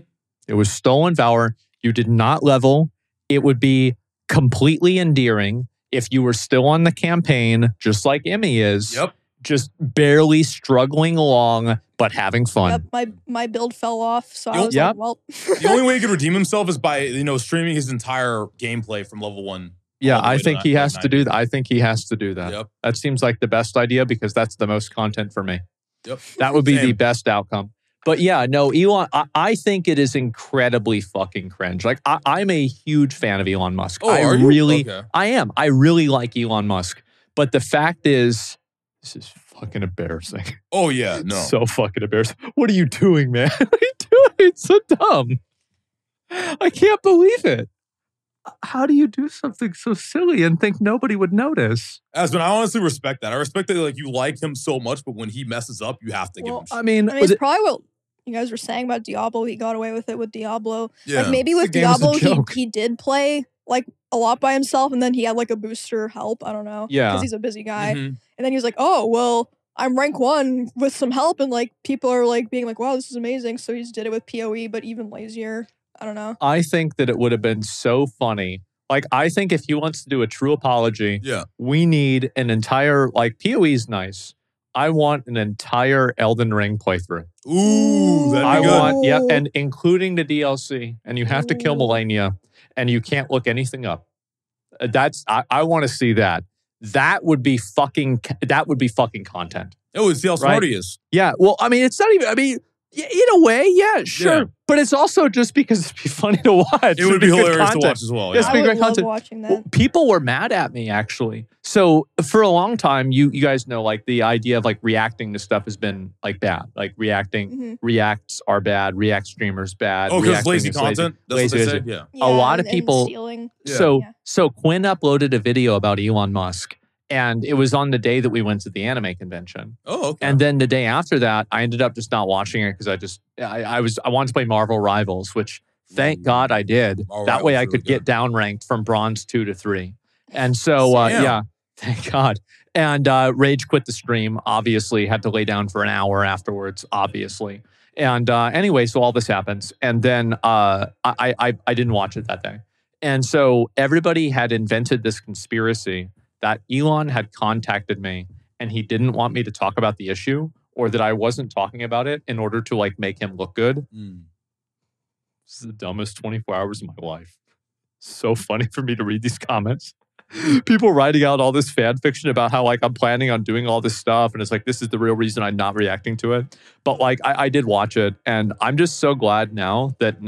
It was stolen valor. You did not level. It would be completely endearing if you were still on the campaign, just like Emmy is. Yep. Just barely struggling along, but having fun. Yep, my build fell off, so I Yep. was Yep. like, well. The only way he could redeem himself is by, streaming his entire gameplay from level 1. Yeah, all the way I to think he has to do 90. that. I think he has to do that. Yep. That seems like the best idea because that's the most content for me. Yep. That would be the Same. best outcome. But yeah, no, Elon, I think it is incredibly fucking cringe. Like, I'm a huge fan of Elon Musk. Oh, are you? Really, Okay. I am. I really like Elon Musk. But the fact is, this is fucking embarrassing. Oh, yeah. No. So fucking embarrassing. What are you doing, man? What are you doing? It's so dumb. I can't believe it. How do you do something so silly and think nobody would notice? Aspen, I honestly respect that. I respect that you like him so much, but when he messes up, you have to give Well, him shit. I mean, It's probably what you guys were saying about Diablo. He got away with it with Diablo. Yeah. Like maybe The with game was a Diablo, joke. he did play like a lot by himself, and then he had like a booster help. I don't know. Yeah. Because he's a busy guy. Mhm. And then he was like, oh, well, I'm rank 1 with some help. And like people are like being like, wow, this is amazing. So he just did it with PoE, but even lazier. I don't know. I think that it would have been so funny. Like, I think if he wants to do a true apology, Yeah. we need an entire, like, PoE's nice. I want an entire Elden Ring playthrough. Ooh, that'd be I good. want, yep, Ooh. and including the DLC. And you have to kill Ooh. Melania, and you can't look anything up. I want to see that. That would be fucking content. Oh, see how Right. smart he is. Yeah. Well, I mean, it's not even, in a way, yeah, sure. Yeah. But it's also just because it'd be funny to watch. It would be good hilarious to content. watch as well. Yes, Yeah. be I great would love content. watching that. Well, people were mad at me, actually. So for a long time, you guys know, like, the idea of like reacting to stuff has been like bad. Like Mhm. reacts are bad. React streamers bad. Oh, because reacting lazy is content? That's Lazy, what they lazy. say? Yeah. Yeah, lot of and people- stealing. Yeah. So Yeah. so Quinn uploaded a video about Elon Musk, and it was on the day that we went to the anime convention. Oh, okay. And then the day after that, I ended up just not watching it because I wanted to play Marvel Rivals, which thank God I did. Marvel That way I Rivals could really get dowranked from bronze 2 to 3. And so Damn. yeah, thank God. And Rage quit the stream. Obviously, had to lay down for an hour afterwards. Obviously. And anyway, so all this happens, and then I didn't watch it that day. And so everybody had invented this conspiracy that Elon had contacted me and he didn't want me to talk about the issue, or that I wasn't talking about it in order to like make him look good. Mm. This is the dumbest 24 hours of my life. So funny for me to read these comments. People writing out all this fan fiction about how like I'm planning on doing all this stuff, and it's like this is the real reason I'm not reacting to it. But like I did watch it, and I'm just so glad now that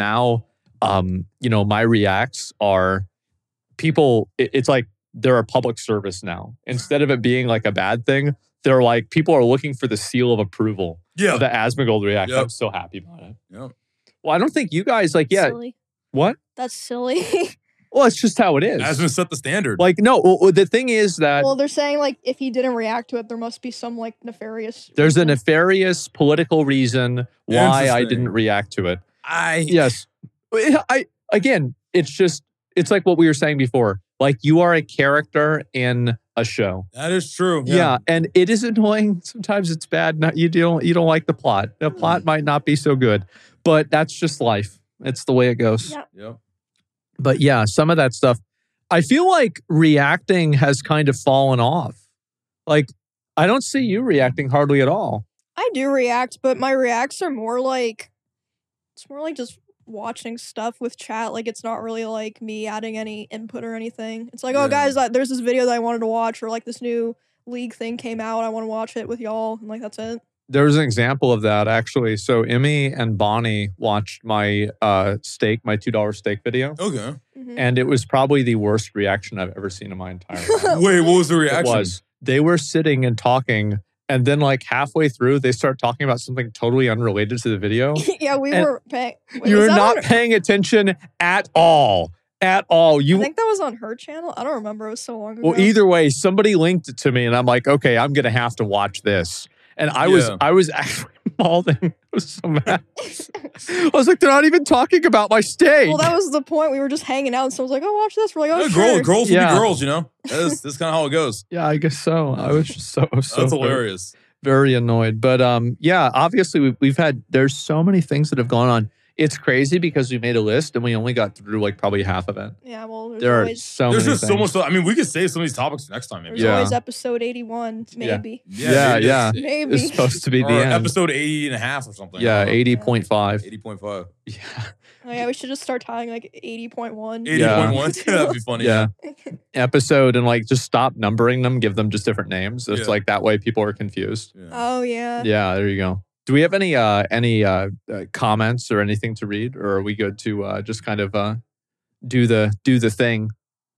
my reacts are people. It's like they're a public service now. Instead of it being like a bad thing, they're like people are looking for the seal of approval Yeah. of the Asmongold react. Yep. I'm so happy about it. Yep. Well, I don't think you guys like Silly. what? That's silly. Well, it's just how it is. Aspen set the standard. Like, no, well, the thing is that Well, they're saying like if he didn't react to it, there must be some like nefarious. there's a reason. nefarious political reason why I Interesting. didn't react to it. I Yes. It's like what we were saying before. Like, you are a character in a show. That is true. Yeah. And it is annoying. Sometimes it's bad. You don't like the plot. The plot might not be so good, but that's just life. It's the way it goes. Yeah. Yep. But yeah, some of that stuff, I feel like reacting has kind of fallen off. Like, I don't see you reacting hardly at all. I do react, but my reacts are more like it's more like just watching stuff with chat. Like it's not really like me adding any input or anything. It's like, Yeah. oh guys, there's this video that I wanted to watch, or like this new League thing came out. I want to watch it with y'all, and like that's it. There's an example of that, actually. So Emmy and Bonnie watched my steak, my $2 steak video. Okay. Mhm. And it was probably the worst reaction I've ever seen in my entire life. Wait, what was the It reaction? was. They were sitting and talking, and then like halfway through, they start talking about something totally unrelated to the video. Yeah, we And were paying. Wait, You're was that not on- paying attention at all. At all. I You think that was on her channel. I don't remember. It was so long ago. Well, either way, somebody linked it to me, and I'm like, okay, I'm gonna have to watch this. And I Yeah. was actually balding. I was so mad. I was like, they're not even talking about my steak. Well, that was the point. We were just hanging out, and someone's like, "Oh, watch this." We're like, "Oh, Yeah, sure." girls will Yeah. be girls, you know? That's kind of how it goes. Yeah, I guess so. I was just so That's hilarious. very annoyed. But yeah, obviously we've had there's so many things that have gone on. It's crazy because we made a list and we only got through like probably half of it. Yeah, well, there's There are always so There's many just so things. much stuff. I mean, we could save some of these topics for next time. Maybe. there's Yeah. always episode 81, maybe. Yeah, maybe yeah. it's- Maybe. It's supposed to be Or the end. episode 80 and a half or something. Yeah, I don't know. 80.5. 80.5. Yeah. Oh, yeah, we should just start tying like 80.1. 80.1. That'd be funny. Yeah. Episode and like just stop numbering them, give them just different names. It's Yeah. like that way people are confused. Yeah. Oh, yeah. Yeah, there you go. Do we have any comments or anything to read, or are we good to just kind of do the thing?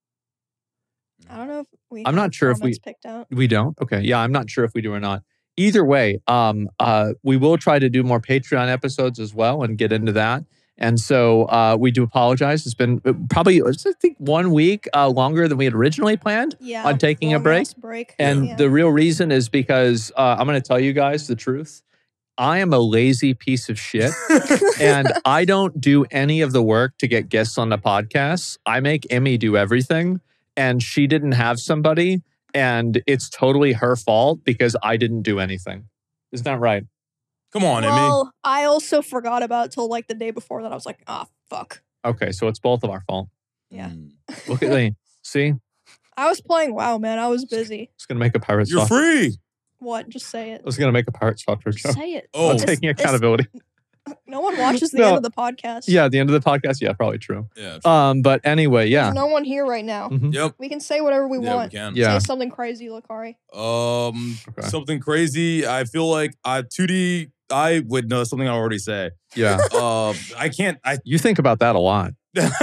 I don't know if we I'm have not sure if we- comments picked out. We don't? Okay. Yeah, I'm not sure if we do or not. Either way, we will try to do more Patreon episodes as well and get into that. And so we do apologize. It's been probably, I think, 1 week longer than we had originally planned. Yeah. On taking a long-ass break. And Yeah. the real reason is because I'm going to tell you guys the truth. I am a lazy piece of shit. And I don't do any of the work to get guests on the podcast. I make Emmy do everything. And she didn't have somebody. And it's totally her fault because I didn't do anything. Isn't that right? Come on, Emmy. Well, I also forgot about it till like the day before that. I was like, ah, fuck. Okay, so it's both of our fault. Yeah. Mm. Look at me. See? I was playing WoW, man. I was busy. I was going to make a Pirates You're Talk. free. What? Just say it. I was going to make a Pirates Talk show. Say it. Oh. I'm It's- taking it's- accountability. No one watches the No. end of the podcast. Yeah, at the end of the podcast. Yeah, probably true. Yeah. But anyway, yeah. There's no one here right now. Mhm. Yep. We can say whatever we Yeah, we want. can. Yeah. Say something crazy, Lakari. Okay. Something crazy. I feel like 2D. I would know something I already say. Yeah. I can't. You think about that a lot.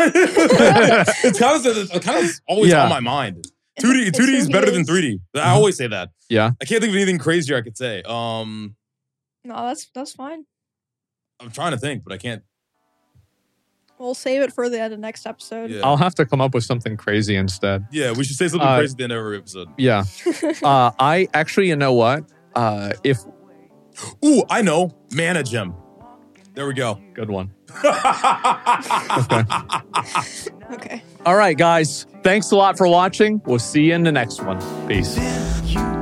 it's kind of always Yeah. on my mind. 2D It's 2D is who he better than is. 3D. I always say that. Yeah. I can't think of anything crazier I could say. No, that's fine. I'm trying to think, but I can't. We'll save it for the end of next episode. Yeah. I'll have to come up with something crazy instead. Yeah, we should say something crazy at the end of every episode. Yeah. I actually, you know what? If Ooh, I know. Mana Gem. There we go. good one. Okay. Okay. All right, guys. Thanks a lot for watching. We'll see you in the next one. Peace. You